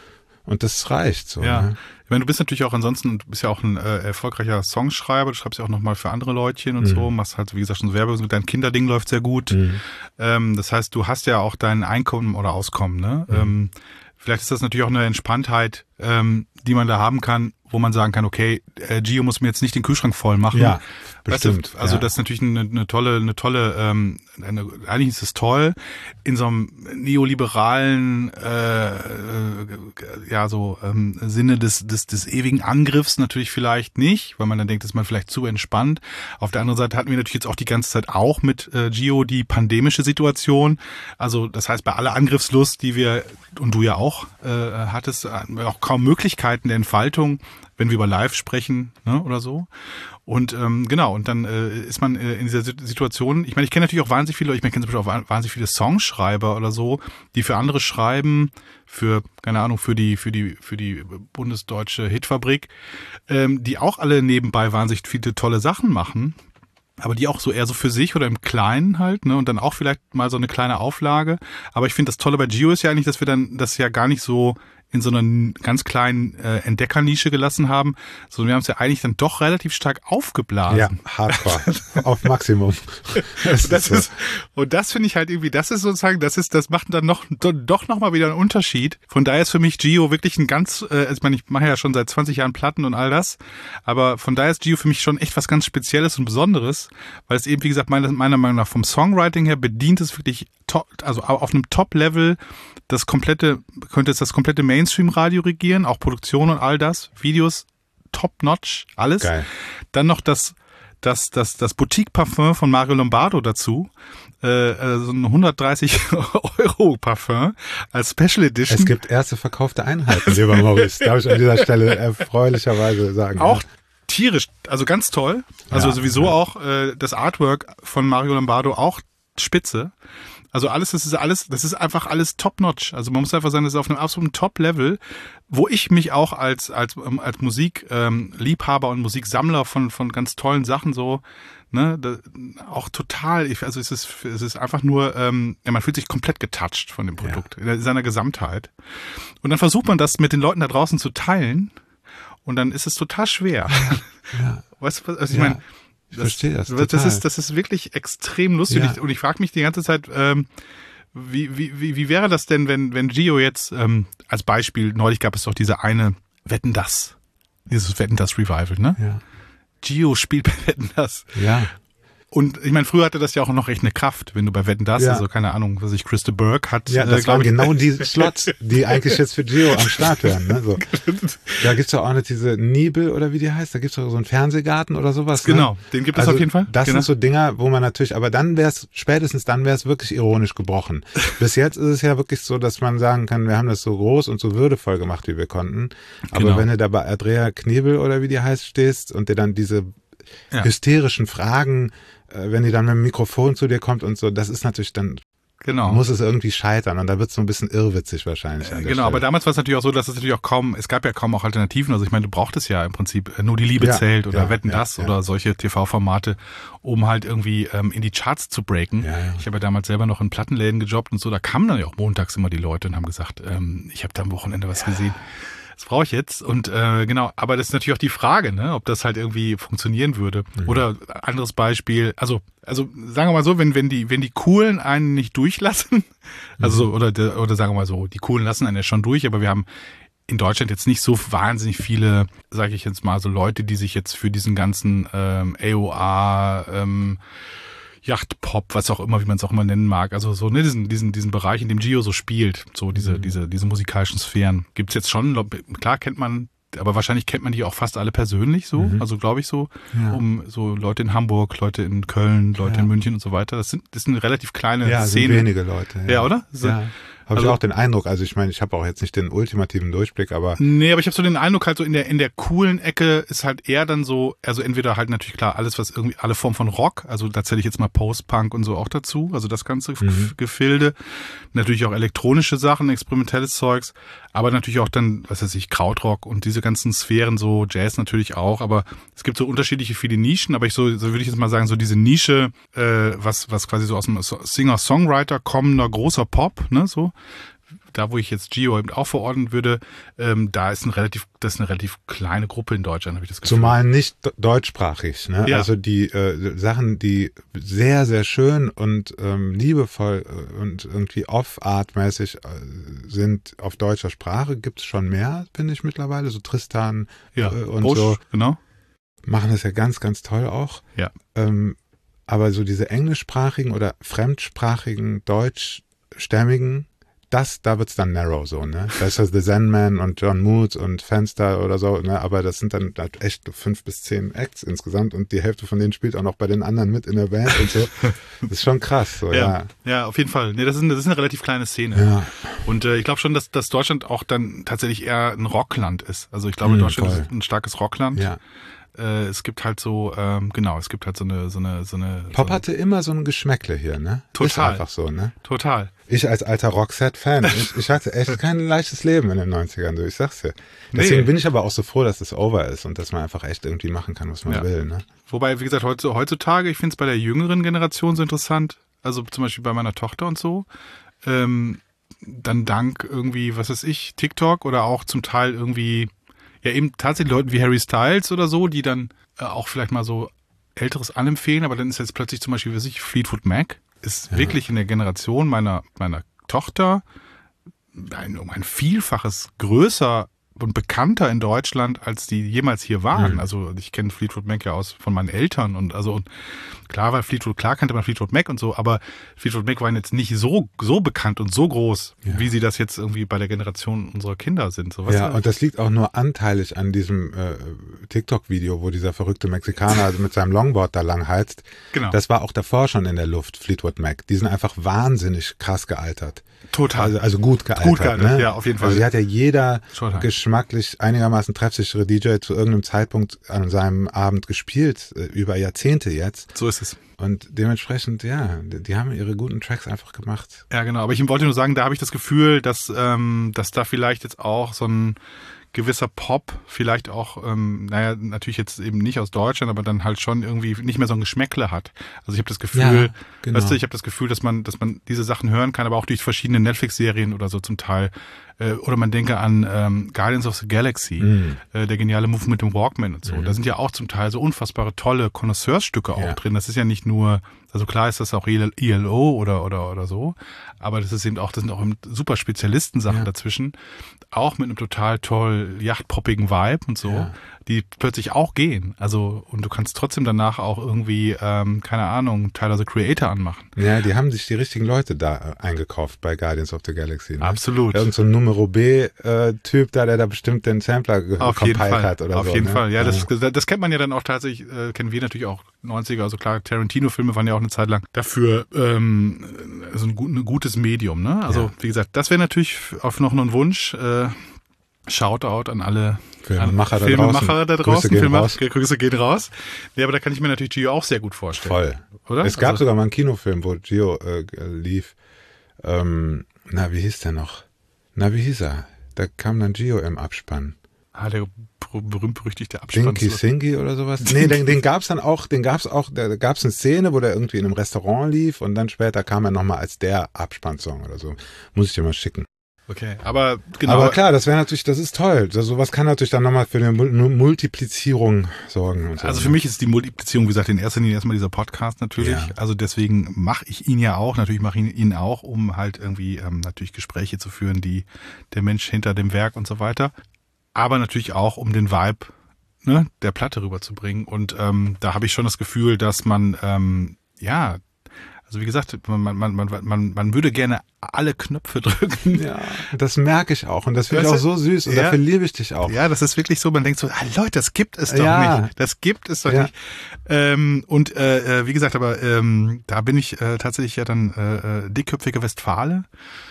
Und das reicht so. Ja. Ne? Ich meine, du bist natürlich auch ansonsten, du bist ja auch ein äh, erfolgreicher Songschreiber, du schreibst ja auch nochmal für andere Leutchen und Mhm. so, machst halt, wie gesagt, schon so Werbung, dein Kinderding läuft sehr gut. Mhm. Ähm, das heißt, du hast ja auch dein Einkommen oder Auskommen, ne? Mhm. Ähm, vielleicht ist das natürlich auch eine Entspanntheit, ähm, die man da haben kann, wo man sagen kann, okay, äh, Gio muss mir jetzt nicht den Kühlschrank voll machen. Ja, Weißt du, bestimmt. also ja. das ist natürlich eine, eine tolle, eine tolle, ähm, eine, eigentlich ist es toll, in so einem neoliberalen, äh, äh, ja so ähm, Sinne des, des, des ewigen Angriffs natürlich vielleicht nicht, weil man dann denkt, ist man vielleicht zu entspannt. Auf der anderen Seite hatten wir natürlich jetzt auch die ganze Zeit auch mit äh, Gio die pandemische Situation. Also das heißt, bei aller Angriffslust, die wir, und du ja auch äh, hattest, hatten wir auch kaum Möglichkeiten der Entfaltung, wenn wir über Live sprechen, ne, oder so. Und ähm, genau, und dann äh, ist man äh, in dieser Situation, ich meine, ich kenne natürlich auch wahnsinnig viele, ich meine, ich kenne zum Beispiel auch wahnsinnig viele Songschreiber oder so, die für andere schreiben, für, keine Ahnung, für die, für die, für die bundesdeutsche Hitfabrik, ähm, die auch alle nebenbei wahnsinnig viele tolle Sachen machen, aber die auch so eher so für sich oder im Kleinen halt, ne, und dann auch vielleicht mal so eine kleine Auflage. Aber ich finde, das Tolle bei Gio ist ja eigentlich, dass wir dann das ja gar nicht so in so einer ganz kleinen äh, Entdeckernische gelassen haben, sondern wir haben es ja eigentlich dann doch relativ stark aufgeblasen. Ja, hardcore. Auf Maximum. Das Und das so. ist, und das finde ich halt irgendwie, das ist sozusagen, das ist, das macht dann noch, doch nochmal wieder einen Unterschied. Von daher ist für mich Gio wirklich ein ganz, äh, ich meine, ich mache ja schon seit zwanzig Jahren Platten und all das, aber von daher ist Gio für mich schon echt was ganz Spezielles und Besonderes, weil es eben, wie gesagt, meiner, meiner Meinung nach vom Songwriting her bedient es wirklich top, also auf einem Top-Level das komplette, könnte es das komplette Mainstream-Radio regieren, auch Produktion und all das, Videos, top-notch, alles. Geil. Dann noch das, das, das, das Boutique-Parfum von Mario Lombardo dazu, äh, so ein hundertdreißig Euro Parfum als Special Edition. Es gibt erste verkaufte Einheiten, lieber Maurice. Darf ich an dieser Stelle erfreulicherweise sagen. Auch ja. tierisch, also ganz toll. Also Ja, sowieso ja. auch äh, das Artwork von Mario Lombardo auch spitze. Also alles, das ist alles, das ist einfach alles top-notch. Also man muss einfach sagen, das ist auf einem absoluten Top-Level, wo ich mich auch als als als Musikliebhaber ähm, und Musiksammler von von ganz tollen Sachen so, ne, da, auch total. Ich, also es ist es ist einfach nur, ähm, ja, man fühlt sich komplett getoucht von dem Produkt ja. in seiner Gesamtheit. Und dann versucht man das mit den Leuten da draußen zu teilen, und dann ist es total schwer. Ja. Weißt du, also ich Ja. meine. Ich verstehe das. Das total. ist, das ist wirklich extrem lustig. Ja. Und ich frage mich die ganze Zeit, ähm, Wie, wie, wie, wie wäre das denn, wenn, wenn Gio jetzt, ähm, als Beispiel, neulich gab es doch diese eine Wetten, das, dieses Wetten, das Revival, ne? Ja. Gio spielt bei Wetten, das. Ja. Und ich meine, früher hatte das ja auch noch echt eine Kraft, wenn du bei Wetten, das, Ja. also keine Ahnung, was ich, Christa Burke hat. Ja, das äh, waren ich, genau die Slots, die eigentlich jetzt für Gio am Start wären. Ne? So. Da gibt's doch auch nicht diese Nibel oder wie die heißt, da gibt's doch so einen Fernsehgarten oder sowas. Genau, ne? den gibt es Also auf jeden Fall. Das genau. sind so Dinger, wo man natürlich, aber dann wär's, spätestens dann wär's wirklich ironisch gebrochen. Bis jetzt ist es ja wirklich so, dass man sagen kann, wir haben das so groß und so würdevoll gemacht, wie wir konnten. Aber Genau. wenn du da bei Andrea Knebel oder wie die heißt stehst und dir dann diese Ja. hysterischen Fragen, äh, wenn die dann mit dem Mikrofon zu dir kommt und so, das ist natürlich dann, Genau. muss es irgendwie scheitern und da wird es so ein bisschen irrwitzig wahrscheinlich. An der Genau, aber Stelle. damals war es natürlich auch so, dass es natürlich auch kaum, es gab ja kaum auch Alternativen. Also ich meine, du brauchtest ja im Prinzip nur die Liebe Ja, zählt oder ja, Wetten, ja, das ja. oder solche T V-Formate, um halt irgendwie ähm, in die Charts zu breaken. Ja, ja. Ich habe ja damals selber noch in Plattenläden gejobbt und so, da kamen dann ja auch montags immer die Leute und haben gesagt, ähm, ich habe da am Wochenende was gesehen. Das brauche ich jetzt. Und äh, genau, aber das ist natürlich auch die Frage, ne, ob das halt irgendwie funktionieren würde. Mhm. Oder anderes Beispiel, also, also sagen wir mal so, wenn, wenn die, wenn die Coolen einen nicht durchlassen, also so, oder, der- oder sagen wir mal so, die Coolen lassen einen ja schon durch, aber wir haben in Deutschland jetzt nicht so wahnsinnig viele, sage ich jetzt mal, so Leute, die sich jetzt für diesen ganzen ähm, A O A, ähm, Yachtpop, was auch immer, wie man es auch immer nennen mag. Also so, ne, diesen, diesen, diesen Bereich, in dem Gio so spielt, so diese, Mhm. diese, diese musikalischen Sphären. Gibt's jetzt schon, klar kennt man, aber wahrscheinlich kennt man die auch fast alle persönlich so, Mhm. also glaube ich so, Ja. um so Leute in Hamburg, Leute in Köln, Leute Ja. in München und so weiter. Das sind, das sind relativ kleine Ja, sind Szenen. wenige Leute. Ja, Ja, oder? So- Ja. Habe Also- ich auch den Eindruck, also ich meine, ich habe auch jetzt nicht den ultimativen Durchblick, aber Nee, aber ich habe so den Eindruck, halt so in der in der coolen Ecke ist halt eher dann so, also entweder halt natürlich klar alles, was irgendwie, alle Formen von Rock, also da zähle ich jetzt mal Post-Punk und so auch dazu, also das ganze Mhm. Gefilde. Natürlich auch elektronische Sachen, experimentelles Zeugs, aber natürlich auch dann, was weiß ich, Krautrock und diese ganzen Sphären, so Jazz natürlich auch, aber es gibt so unterschiedliche viele Nischen, aber ich so, so würde ich jetzt mal sagen, so diese Nische, äh, was was quasi so aus dem Singer-Songwriter kommender großer Pop, ne, so, da wo ich jetzt Gio eben auch verordnen würde, ähm, da ist ein relativ, das ist eine relativ kleine Gruppe in Deutschland, habe ich das Gefühl. zumal nicht de- deutschsprachig. Ne? Ja. Also die äh, Sachen, die sehr, sehr schön und ähm, liebevoll äh, und irgendwie off-art-mäßig äh, sind auf deutscher Sprache, gibt's schon mehr, finde ich mittlerweile. So Tristan ja, äh, und Busch, so genau. machen das ja ganz, ganz toll auch. Ja. Ähm, aber so diese englischsprachigen oder fremdsprachigen, deutschstämmigen, das, da wird's dann narrow so, ne? Da ist das The Zen Man und John Mood und Fenster oder so, ne? Aber das sind dann halt echt fünf bis zehn Acts insgesamt und die Hälfte von denen spielt auch noch bei den anderen mit in der Band und so. Das ist schon krass, so, Ja, ja. ja, auf jeden Fall. Nee, das ist, eine, das ist eine relativ kleine Szene. Ja, Und äh, ich glaube schon, dass, dass Deutschland auch dann tatsächlich eher ein Rockland ist. Also ich glaube, Mm, Deutschland voll. ist ein starkes Rockland. ja. Äh, es gibt halt so, ähm, genau, es gibt halt so eine, so eine, so eine. Pop so, hatte immer so ein Geschmäckle hier, ne? Ist Total. einfach so, ne? total. Ich als alter Roxette-Fan, ich, ich hatte echt kein leichtes Leben in den neunzigern, so, ich sag's dir. Deswegen Nee. bin ich aber auch so froh, dass es over ist und dass man einfach echt irgendwie machen kann, was man Ja. will, ne? Wobei, wie gesagt, heutz- heutzutage, ich finde es bei der jüngeren Generation so interessant, also zum Beispiel bei meiner Tochter und so, ähm, dann dank irgendwie, was weiß ich, TikTok oder auch zum Teil irgendwie, ja eben tatsächlich Leuten wie Harry Styles oder so, die dann äh, auch vielleicht mal so Älteres anempfehlen, aber dann ist jetzt plötzlich zum Beispiel, was weiß ich, Fleetwood Mac, ist Ja. wirklich in der Generation meiner, meiner Tochter ein, um ein Vielfaches größer und bekannter in Deutschland, als die jemals hier waren. Mhm. Also ich kenne Fleetwood Mac ja aus von meinen Eltern und also und klar war Fleetwood, klar kannte man Fleetwood Mac und so, aber Fleetwood Mac waren jetzt nicht so so bekannt und so groß, Ja. wie sie das jetzt irgendwie bei der Generation unserer Kinder sind. So, weißt Ja, du? und das liegt auch nur anteilig an diesem äh, TikTok-Video, wo dieser verrückte Mexikaner also mit seinem Longboard da lang heizt. Genau. Das war auch davor schon in der Luft, Fleetwood Mac. Die sind einfach wahnsinnig krass gealtert. Total. Also, also gut gealtert. Gut gealtert, ne? ja, auf jeden Fall. Also hier hat ja jeder Total. geschmacklich einigermaßen treffsichere D J zu irgendeinem Zeitpunkt an seinem Abend gespielt, äh, über Jahrzehnte jetzt. So ist es. Und dementsprechend, ja, die, die haben ihre guten Tracks einfach gemacht. Ja, genau. Aber ich wollte nur sagen, da habe ich das Gefühl, dass, ähm, dass da vielleicht jetzt auch so ein gewisser Pop, vielleicht auch, ähm, naja, natürlich jetzt eben nicht aus Deutschland, aber dann halt schon irgendwie nicht mehr so ein Geschmäckle hat. Also ich habe das Gefühl, Ja, genau. weißt du, ich habe das Gefühl, dass man, dass man diese Sachen hören kann, aber auch durch verschiedene Netflix-Serien oder so zum Teil. Äh, oder man denke an ähm, Guardians of the Galaxy, Mhm. äh, der geniale Move mit dem Walkman und so. Mhm. Da sind ja auch zum Teil so unfassbare tolle Connoisseursstücke auch Ja. drin. Das ist ja nicht nur Also klar ist das auch I L O oder, oder, oder so, aber das ist eben auch, das sind auch super Spezialistensachen ja. dazwischen, auch mit einem total toll yachtpoppigen Vibe und so, ja. die plötzlich auch gehen. Also, und du kannst trotzdem danach auch irgendwie, ähm, keine Ahnung, Tyler the Creator anmachen. Ja, die haben sich die richtigen Leute da eingekauft bei Guardians of the Galaxy. Ne? Absolut. Irgend so ein Numero B-Typ da, der da bestimmt den Sampler compiled hat oder Auf so. Auf jeden ne? Fall, ja, ja. Das, das kennt man ja dann auch tatsächlich, äh, kennen wir natürlich auch neunziger, also klar, Tarantino-Filme waren ja auch eine Zeit lang dafür ähm, so ein, ein gutes Medium, ne? Also, ja. wie gesagt, das wäre natürlich auf noch ein Wunsch, äh, Shoutout an alle Filmemacher an Filmemacher da draußen. Grüße gehen Filmemacher, raus. Grüße gehen raus. Ja, aber da kann ich mir natürlich Gio auch sehr gut vorstellen. Voll. Oder? Es gab also, sogar mal einen Kinofilm, wo Gio äh, lief. Ähm, na, wie hieß der noch? Na, wie hieß er? Da kam dann Gio im Abspann. Ah, der berühmt-berüchtigte Abspann. Dinky Singy oder sowas? Nee, den, den gab's dann auch, den gab's auch, da gab's eine Szene, wo der irgendwie in einem Restaurant lief und dann später kam er nochmal als der Abspannsong oder so. Muss ich dir mal schicken. Okay, aber genau. Aber klar, das wäre natürlich, das ist toll. So, sowas kann natürlich dann nochmal für eine Multiplizierung sorgen. Und so. Also für mich ist die Multiplizierung, wie gesagt, in erster Linie erstmal dieser Podcast natürlich. Ja. Also deswegen mache ich ihn ja auch, natürlich mache ich ihn auch, um halt irgendwie ähm, natürlich Gespräche zu führen, die der Mensch hinter dem Werk und so weiter. Aber natürlich auch, um den Vibe, ne, der Platte rüberzubringen. Und ähm, da habe ich schon das Gefühl, dass man, ähm, ja, also wie gesagt, man, man, man, man, man würde gerne alle Knöpfe drücken. Ja, das merke ich auch. Und das finde ich auch so süß. Und ja, dafür liebe ich dich auch. Ja, das ist wirklich so, man denkt so, ah, Leute, das gibt es doch ja. nicht. Das gibt es doch ja. nicht. Ähm, und äh, wie gesagt, aber ähm, da bin ich äh, tatsächlich ja dann äh, dickköpfige Westfale.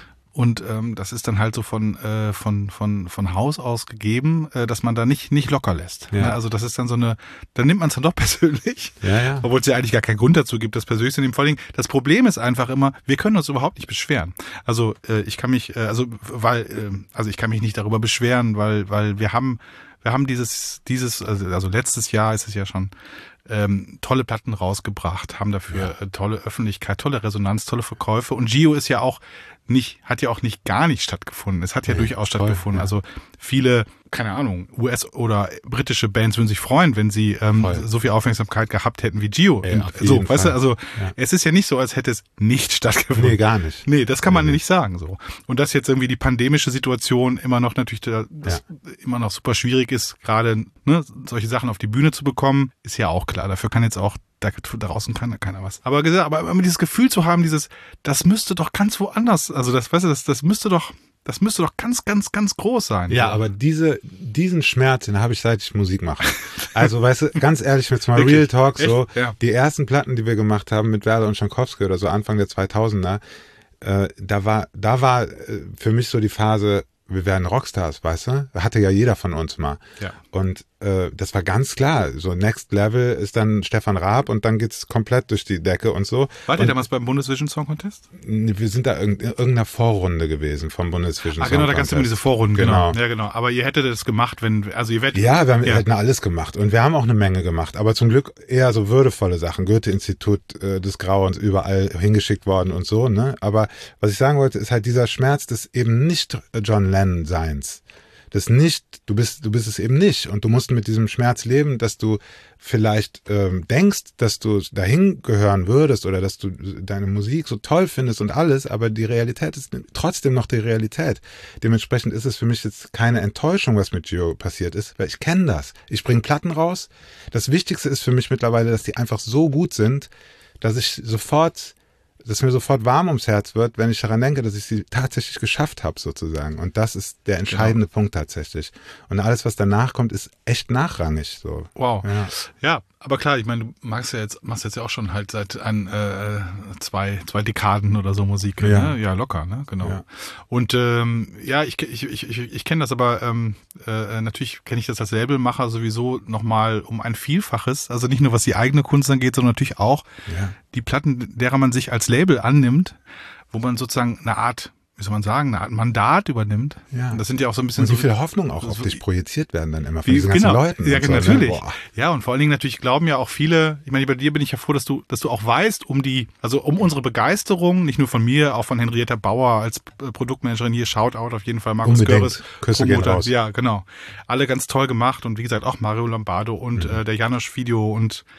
Und ähm, das ist dann halt so von äh, von von von Haus aus gegeben, äh, dass man da nicht nicht locker lässt. Ja. Ne? Also das ist dann so eine, dann nimmt man es dann doch persönlich, ja, ja. obwohl es ja eigentlich gar keinen Grund dazu gibt, das persönlich zu nehmen. Vor allem, das Problem ist einfach immer, wir können uns überhaupt nicht beschweren. Also äh, ich kann mich, äh, also weil, äh, also ich kann mich nicht darüber beschweren, weil weil wir haben wir haben dieses dieses also, also letztes Jahr ist es ja schon ähm, tolle Platten rausgebracht, haben dafür ja. äh, tolle Öffentlichkeit, tolle Resonanz, tolle Verkäufe. Und Gio ist ja auch nicht, hat ja auch nicht gar nicht stattgefunden. Es hat ja, ja durchaus voll, stattgefunden. Ja. Also viele, keine Ahnung, U S- oder britische Bands würden sich freuen, wenn sie ähm, so viel Aufmerksamkeit gehabt hätten wie Gio. Ja, so, weißt du, also ja. es ist ja nicht so, als hätte es nicht stattgefunden. Nee, gar nicht. Nee, das kann man nee. nicht sagen so. Und dass jetzt irgendwie die pandemische Situation immer noch natürlich das ja. immer noch super schwierig ist, gerade ne, solche Sachen auf die Bühne zu bekommen, ist ja auch klar. Dafür kann jetzt auch Da draußen kann keiner was. Aber gesagt, aber immer dieses Gefühl zu haben, dieses, das müsste doch ganz woanders, also das, weißt du, das, das müsste doch, das müsste doch ganz, ganz, ganz groß sein. Ja, aber diese, diesen Schmerz, den habe ich, seit ich Musik mache. Also, weißt du, ganz ehrlich, jetzt mal Real Talk, so, ja. die ersten Platten, die wir gemacht haben mit Werder und Schankowski oder so Anfang der zweitausender, äh, da war, da war äh, für mich so die Phase, wir werden Rockstars, weißt du? Hatte ja jeder von uns mal. Ja. Und äh, das war ganz klar. So Next Level ist dann Stefan Raab und dann geht's komplett durch die Decke und so. Wart ihr damals beim Bundesvision Song Contest? Wir sind da in irgendeiner Vorrunde gewesen vom Bundesvision ah, Song Contest. Ah genau, da gab es immer diese Vorrunden, genau. genau. Ja, genau. Aber ihr hättet das gemacht, wenn, also ihr werdet... Ja, wir haben, ja. hätten alles gemacht und wir haben auch eine Menge gemacht, aber zum Glück eher so würdevolle Sachen. Goethe-Institut äh, des Grauens überall hingeschickt worden und so, ne? Aber was ich sagen wollte, ist halt dieser Schmerz des eben nicht John Lennon-Seins. Das nicht, du bist, du bist es eben nicht und du musst mit diesem Schmerz leben, dass du vielleicht ähm, denkst, dass du dahin gehören würdest oder dass du deine Musik so toll findest und alles, aber die Realität ist trotzdem noch die Realität. Dementsprechend ist es für mich jetzt keine Enttäuschung, was mit Gio passiert ist, weil ich kenne das. Ich bringe Platten raus. Das Wichtigste ist für mich mittlerweile, dass die einfach so gut sind, dass ich sofort dass mir sofort warm ums Herz wird, wenn ich daran denke, dass ich sie tatsächlich geschafft habe, sozusagen. Und das ist der entscheidende genau. Punkt tatsächlich. Und alles, was danach kommt, ist echt nachrangig. So. Wow. Ja. ja, aber klar, ich meine, du machst ja jetzt, machst jetzt ja auch schon halt seit ein, äh, zwei, zwei Dekaden oder so Musik. Ja, ne? Ja locker, ne? Genau. Ja. Und ähm, ja, ich, ich, ich, ich, ich kenne das, aber ähm, äh, natürlich kenne ich das als Labelmacher sowieso nochmal um ein Vielfaches. Also nicht nur, was die eigene Kunst angeht, sondern natürlich auch ja. die Platten, derer man sich als Label annimmt, wo man sozusagen eine Art, wie soll man sagen, eine Art Mandat übernimmt. Ja. Und das sind ja auch so ein bisschen und wie so... viel Hoffnung auch so, auf dich projiziert werden dann immer von wie, diesen genau. ganzen Leuten. Ja, so, natürlich. Ne? Ja, und vor allen Dingen natürlich glauben ja auch viele, ich meine, bei dir bin ich ja froh, dass du, dass du auch weißt, um die, also um unsere Begeisterung, nicht nur von mir, auch von Henrietta Bauer als Produktmanagerin hier, Shoutout auf jeden Fall, Markus Görres. Küsse gehen raus. Ja, genau. Alle ganz toll gemacht und wie gesagt auch Mario Lombardo und mhm. äh, der Janosch Video und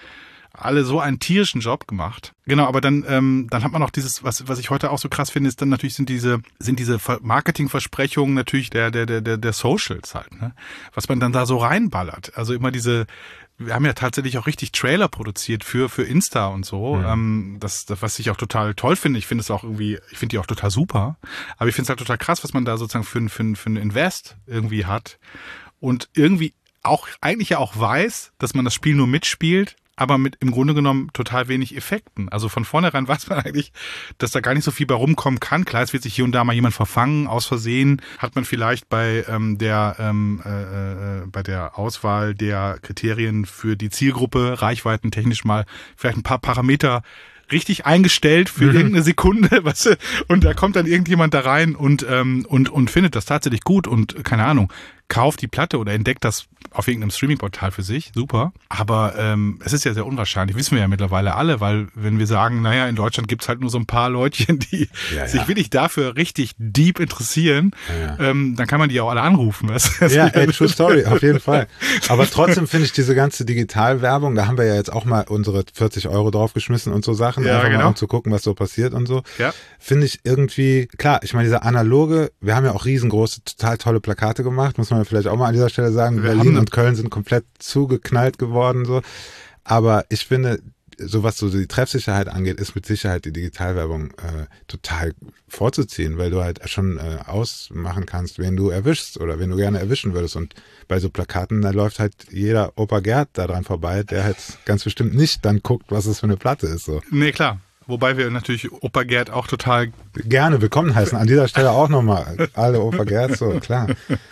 alle so einen tierischen Job gemacht. Genau, aber dann, ähm, dann hat man auch dieses, was, was ich heute auch so krass finde, ist dann natürlich sind diese, sind diese Marketingversprechungen natürlich der, der, der, der Socials halt, ne? Was man dann da so reinballert. Also immer diese, wir haben ja tatsächlich auch richtig Trailer produziert für, für Insta und so. Mhm. Ähm, das, das, was ich auch total toll finde. Ich finde es auch irgendwie, ich finde die auch total super. Aber ich finde es halt total krass, was man da sozusagen für, für, für einen Invest irgendwie hat. Und irgendwie auch, eigentlich ja auch weiß, dass man das Spiel nur mitspielt, aber mit im Grunde genommen total wenig Effekten. Also von vornherein weiß man eigentlich, dass da gar nicht so viel bei rumkommen kann. Klar, es wird sich hier und da mal jemand verfangen, aus Versehen hat man vielleicht bei ähm, der ähm, äh, äh, bei der Auswahl der Kriterien für die Zielgruppe reichweitentechnisch mal vielleicht ein paar Parameter richtig eingestellt für mhm. irgendeine Sekunde, weißt du? Und da kommt dann irgendjemand da rein und ähm, und und findet das tatsächlich gut und keine Ahnung, kauft die Platte oder entdeckt das auf irgendeinem Streaming-Portal für sich, super. Aber ähm, es ist ja sehr unwahrscheinlich, wissen wir ja mittlerweile alle, weil wenn wir sagen, naja, in Deutschland gibt's halt nur so ein paar Leutchen, die ja, sich ja. wirklich dafür richtig deep interessieren, ja, ja. Ähm, dann kann man die auch alle anrufen. Weißt du? Ja, ey, true story, auf jeden Fall. Aber trotzdem finde ich diese ganze Digitalwerbung, da haben wir ja jetzt auch mal unsere vierzig Euro draufgeschmissen und so Sachen, ja, einfach genau. mal um zu gucken, was so passiert und so. Ja. Finde ich irgendwie, klar, ich meine, dieser analoge, wir haben ja auch riesengroße, total tolle Plakate gemacht, muss man vielleicht auch mal an dieser Stelle sagen, wir Berlin und Köln sind komplett zugeknallt geworden, so. Aber ich finde, so was so die Treffsicherheit angeht, ist mit Sicherheit die Digitalwerbung äh, total vorzuziehen, weil du halt schon äh, ausmachen kannst, wen du erwischst oder wen du gerne erwischen würdest. Und bei so Plakaten, da läuft halt jeder Opa Gerd da dran vorbei, der halt ganz bestimmt nicht dann guckt, was es für eine Platte ist, so. Nee, klar. Wobei wir natürlich Opa Gerd auch total gerne willkommen heißen. An dieser Stelle auch nochmal alle Opa Gerd, so, klar.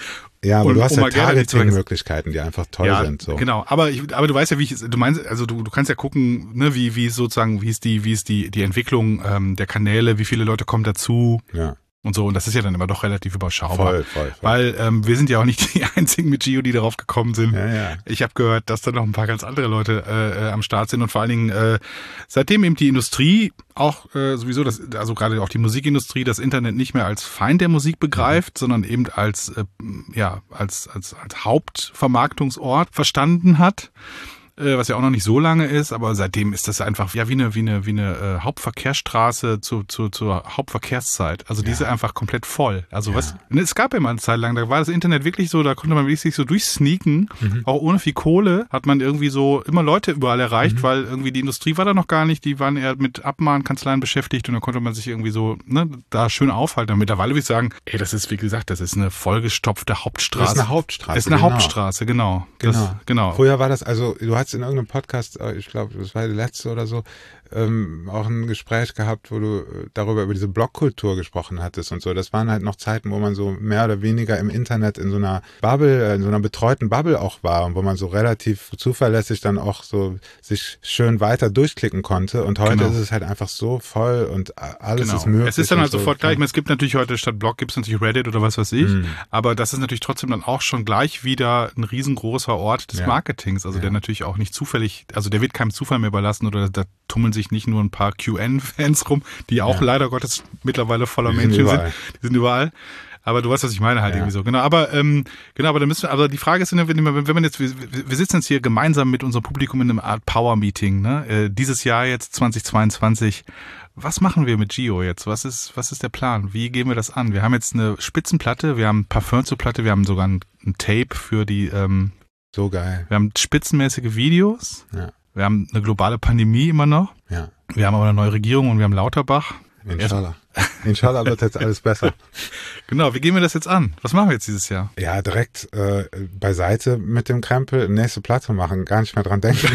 Ja, aber und du hast ja Targeting-Möglichkeiten, die einfach toll ja, sind. So. Genau, aber ich, aber du weißt ja, wie ich, du meinst, also du, du kannst ja gucken, ne, wie, wie sozusagen, wie ist die, wie ist die, die Entwicklung ähm, der Kanäle, wie viele Leute kommen dazu. Ja. Und so, und das ist ja dann immer doch relativ überschaubar. Voll, voll, voll. Weil ähm, wir sind ja auch nicht die einzigen mit Gio, die darauf gekommen sind. Ja, ja. Ich habe gehört, dass da noch ein paar ganz andere Leute äh, am Start sind und vor allen Dingen äh, seitdem eben die Industrie auch äh, sowieso, das, also gerade auch die Musikindustrie, das Internet nicht mehr als Feind der Musik begreift, mhm. sondern eben als äh, ja als als als Hauptvermarktungsort verstanden hat. Was ja auch noch nicht so lange ist, aber seitdem ist das einfach ja wie eine wie eine wie eine äh, Hauptverkehrsstraße zu, zu zur Hauptverkehrszeit. Also die ist ja. einfach komplett voll. Also ja. was es gab ja mal eine Zeit lang, da war das Internet wirklich so, da konnte man wirklich sich so durchsneaken, mhm. auch ohne viel Kohle hat man irgendwie so immer Leute überall erreicht, mhm. weil irgendwie die Industrie war da noch gar nicht, die waren eher mit Abmahnkanzleien beschäftigt und dann konnte man sich irgendwie so ne, da schön aufhalten. Und mittlerweile würde ich sagen, ey, das ist wie gesagt, das ist eine vollgestopfte Hauptstraße. Das ist eine Hauptstraße. Das ist eine genau. Hauptstraße, genau. Genau. Das, genau. Früher war das also, du hast in irgendeinem Podcast, ich glaube, das war der letzte oder so, ähm, auch ein Gespräch gehabt, wo du darüber über diese Blogkultur gesprochen hattest und so. Das waren halt noch Zeiten, wo man so mehr oder weniger im Internet in so einer Bubble, in so einer betreuten Bubble auch war und wo man so relativ zuverlässig dann auch so sich schön weiter durchklicken konnte. Und heute genau. ist es halt einfach so voll und alles genau. ist möglich. Es ist dann halt so sofort gleich. Ich meine, es gibt natürlich heute statt Blog gibt es natürlich Reddit oder was weiß ich. Mhm. Aber das ist natürlich trotzdem dann auch schon gleich wieder ein riesengroßer Ort des ja. Marketings. Also ja. der natürlich auch nicht zufällig, also der wird keinem Zufall mehr überlassen oder da tummeln sich nicht nur ein paar Q N-Fans rum, die auch ja. leider Gottes mittlerweile voller die Menschen sind. Die sind überall. Aber du weißt, was ich meine halt ja. irgendwie so. Genau, aber ähm, genau, aber da müssen wir, aber die Frage ist, wenn man, wenn man jetzt, wir, wir sitzen jetzt hier gemeinsam mit unserem Publikum in einem Art Power-Meeting, ne? Äh, dieses Jahr jetzt zweitausendzweiundzwanzig. Was machen wir mit Gio jetzt? Was ist, was ist der Plan? Wie gehen wir das an? Wir haben jetzt eine Spitzenplatte, wir haben Parfum zur Platte, wir haben sogar ein, ein Tape für die. Ähm, so geil. Wir haben spitzenmäßige Videos. Ja. Wir haben eine globale Pandemie immer noch. Ja. Wir haben aber eine neue Regierung und wir haben Lauterbach. Inshallah. Inshallah wird jetzt alles besser. Genau, wie gehen wir das jetzt an? Was machen wir jetzt dieses Jahr? Ja, direkt äh, beiseite mit dem Krempel, nächste Platte machen, gar nicht mehr dran denken.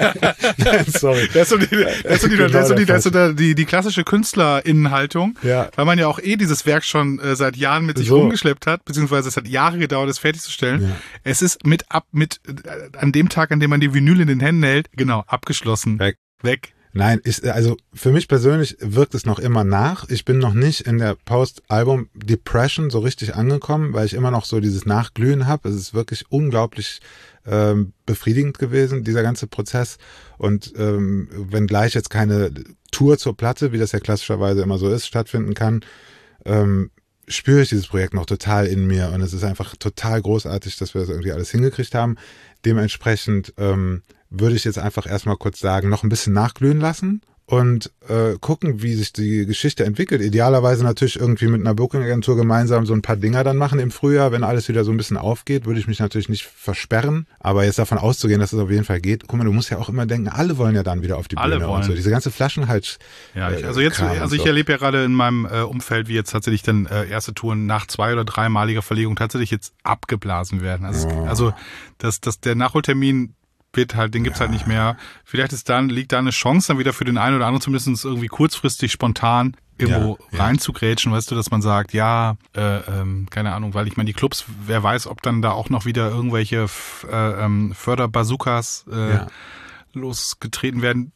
Sorry. Das ist so die, das ist so die, genau das ist so die, das ist so die, die klassische KünstlerInnenhaltung, ja. weil man ja auch eh dieses Werk schon äh, seit Jahren mit sich so. rumgeschleppt hat, beziehungsweise es hat Jahre gedauert, es fertigzustellen. Ja. Es ist mit ab, mit äh, an dem Tag, an dem man die Vinyl in den Händen hält, genau, abgeschlossen. Weg. Weg. Nein, ich, also für mich persönlich wirkt es noch immer nach. Ich bin noch nicht in der Post-Album-Depression so richtig angekommen, weil ich immer noch so dieses Nachglühen habe. Es ist wirklich unglaublich ähm, befriedigend gewesen, dieser ganze Prozess. Und ähm, wenn gleich jetzt keine Tour zur Platte, wie das ja klassischerweise immer so ist, stattfinden kann, ähm, spüre ich dieses Projekt noch total in mir. Und es ist einfach total großartig, dass wir das irgendwie alles hingekriegt haben. Dementsprechend ähm, würde ich jetzt einfach erstmal kurz sagen, noch ein bisschen nachglühen lassen und äh, gucken, wie sich die Geschichte entwickelt. Idealerweise natürlich irgendwie mit einer Booking-Agentur gemeinsam so ein paar Dinger dann machen im Frühjahr. Wenn alles wieder so ein bisschen aufgeht, würde ich mich natürlich nicht versperren. Aber jetzt davon auszugehen, dass es auf jeden Fall geht. Guck mal, du musst ja auch immer denken, alle wollen ja dann wieder auf die alle Bühne wollen. und so. Diese ganze Flaschenhals. Ja, ich, also jetzt, also ich so. erlebe ja gerade in meinem äh, Umfeld, wie jetzt tatsächlich dann äh, erste Touren nach zwei- oder dreimaliger Verlegung tatsächlich jetzt abgeblasen werden. Also, oh. also dass, dass der Nachholtermin wird halt, den gibt's ja. halt nicht mehr. Vielleicht ist dann, liegt da eine Chance dann wieder für den einen oder anderen zumindest irgendwie kurzfristig spontan irgendwo ja, reinzugrätschen, ja. weißt du, dass man sagt, ja, äh, ähm, keine Ahnung, weil ich meine, die Clubs, wer weiß, ob dann da auch noch wieder irgendwelche f- äh, ähm, Förderbazookas äh, ja. losgetreten werden.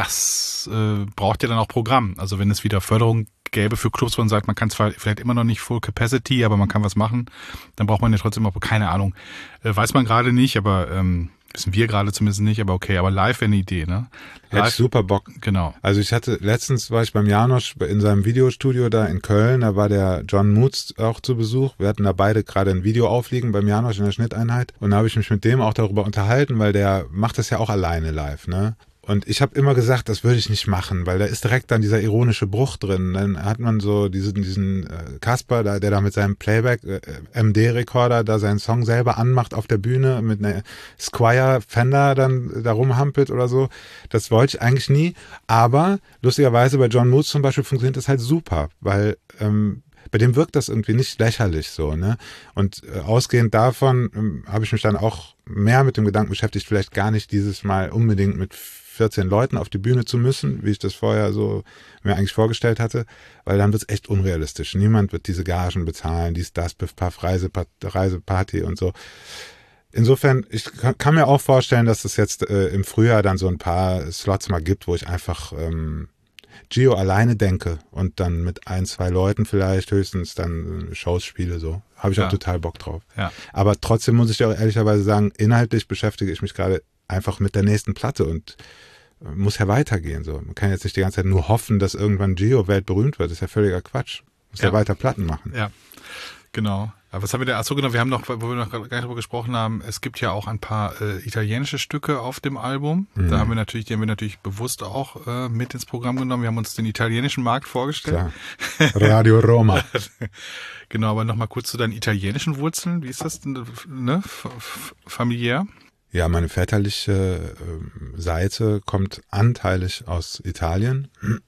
Das äh, braucht ja dann auch Programm. Also wenn es wieder Förderung gäbe für Clubs, wo man sagt, man kann zwar vielleicht immer noch nicht Full Capacity, aber man kann was machen, dann braucht man ja trotzdem auch, keine Ahnung, äh, weiß man gerade nicht, aber ähm, wissen wir gerade zumindest nicht, aber okay, aber live wäre eine Idee, ne? Live, hätte ich super Bock. Genau. Also ich hatte, letztens war ich beim Janosch in seinem Videostudio da in Köln, da war der John Moods auch zu Besuch. Wir hatten da beide gerade ein Video aufliegen beim Janosch in der Schnitteinheit und da habe ich mich mit dem auch darüber unterhalten, weil der macht das ja auch alleine live, ne? Und ich habe immer gesagt, das würde ich nicht machen, weil da ist direkt dann dieser ironische Bruch drin. Dann hat man so diesen diesen äh, Kasper, da, der da mit seinem Playback äh, M D-Rekorder da seinen Song selber anmacht auf der Bühne mit einer Squier Fender dann da rumhampelt oder so. Das wollte ich eigentlich nie. Aber lustigerweise bei John Moods zum Beispiel funktioniert das halt super, weil ähm, bei dem wirkt das irgendwie nicht lächerlich so, ne? Und äh, ausgehend davon ähm, habe ich mich dann auch mehr mit dem Gedanken beschäftigt, vielleicht gar nicht dieses Mal unbedingt mit vierzehn Leuten auf die Bühne zu müssen, wie ich das vorher so mir eigentlich vorgestellt hatte, weil dann wird's echt unrealistisch. Niemand wird diese Gagen bezahlen, dies, das, Biff, Puff, Reiseparty und so. Insofern, ich kann, kann mir auch vorstellen, dass es jetzt äh, im Frühjahr dann so ein paar Slots mal gibt, wo ich einfach ähm, Gio alleine denke und dann mit ein, zwei Leuten vielleicht höchstens dann Shows spiele, so. Habe ich ja. auch total Bock drauf. Ja. Aber trotzdem muss ich dir auch ehrlicherweise sagen, inhaltlich beschäftige ich mich gerade einfach mit der nächsten Platte und muss ja weitergehen. So. Man kann jetzt nicht die ganze Zeit nur hoffen, dass irgendwann Gio weltberühmt wird. Das ist ja völliger Quatsch. Muss ja, ja weiter Platten machen. Ja, genau. Aber was haben wir denn? Achso, genau, wir haben noch, wo wir noch gar nicht darüber gesprochen haben, es gibt ja auch ein paar äh, italienische Stücke auf dem Album. Mhm. Da haben wir natürlich, die haben wir natürlich bewusst auch äh, mit ins Programm genommen. Wir haben uns den italienischen Markt vorgestellt. Klar. Radio Roma. Genau, aber nochmal kurz zu deinen italienischen Wurzeln. Wie ist das denn, ne? F- f- familiär? Ja, meine väterliche äh, Seite kommt anteilig aus Italien.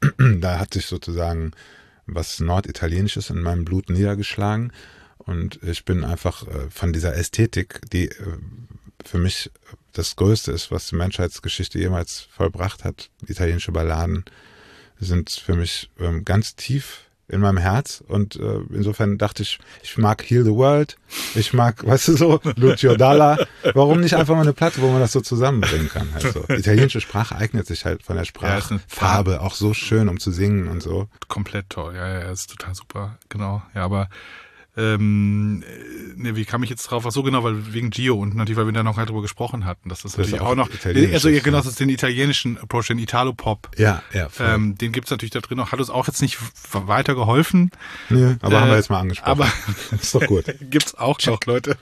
Da hat sich sozusagen was Norditalienisches in meinem Blut niedergeschlagen. Und ich bin einfach äh, von dieser Ästhetik, die äh, für mich das Größte ist, was die Menschheitsgeschichte jemals vollbracht hat. Italienische Balladen sind für mich äh, ganz tief in meinem Herz und äh, insofern dachte ich, ich mag Heal the World, ich mag, weißt du so, Lucio Dalla, warum nicht einfach mal eine Platte, wo man das so zusammenbringen kann, halt so. Italienische Sprache eignet sich halt von der Sprachfarbe ja, auch so schön, um zu singen und so. Komplett toll, ja, ja, ist total super, genau, ja, aber ähm, ne, wie kam ich jetzt drauf? Ach so, genau, weil wegen Gio und natürlich, weil wir da noch halt drüber gesprochen hatten, dass das, das natürlich auch, auch noch, also ja, genau, das ist den italienischen Approach, den Italo-Pop. Ja, ja. Ähm, den gibt's natürlich da drin noch, hat uns auch jetzt nicht weiter geholfen. Nö, aber äh, haben wir jetzt mal angesprochen. Aber ist doch gut. Gibt's auch noch, Leute.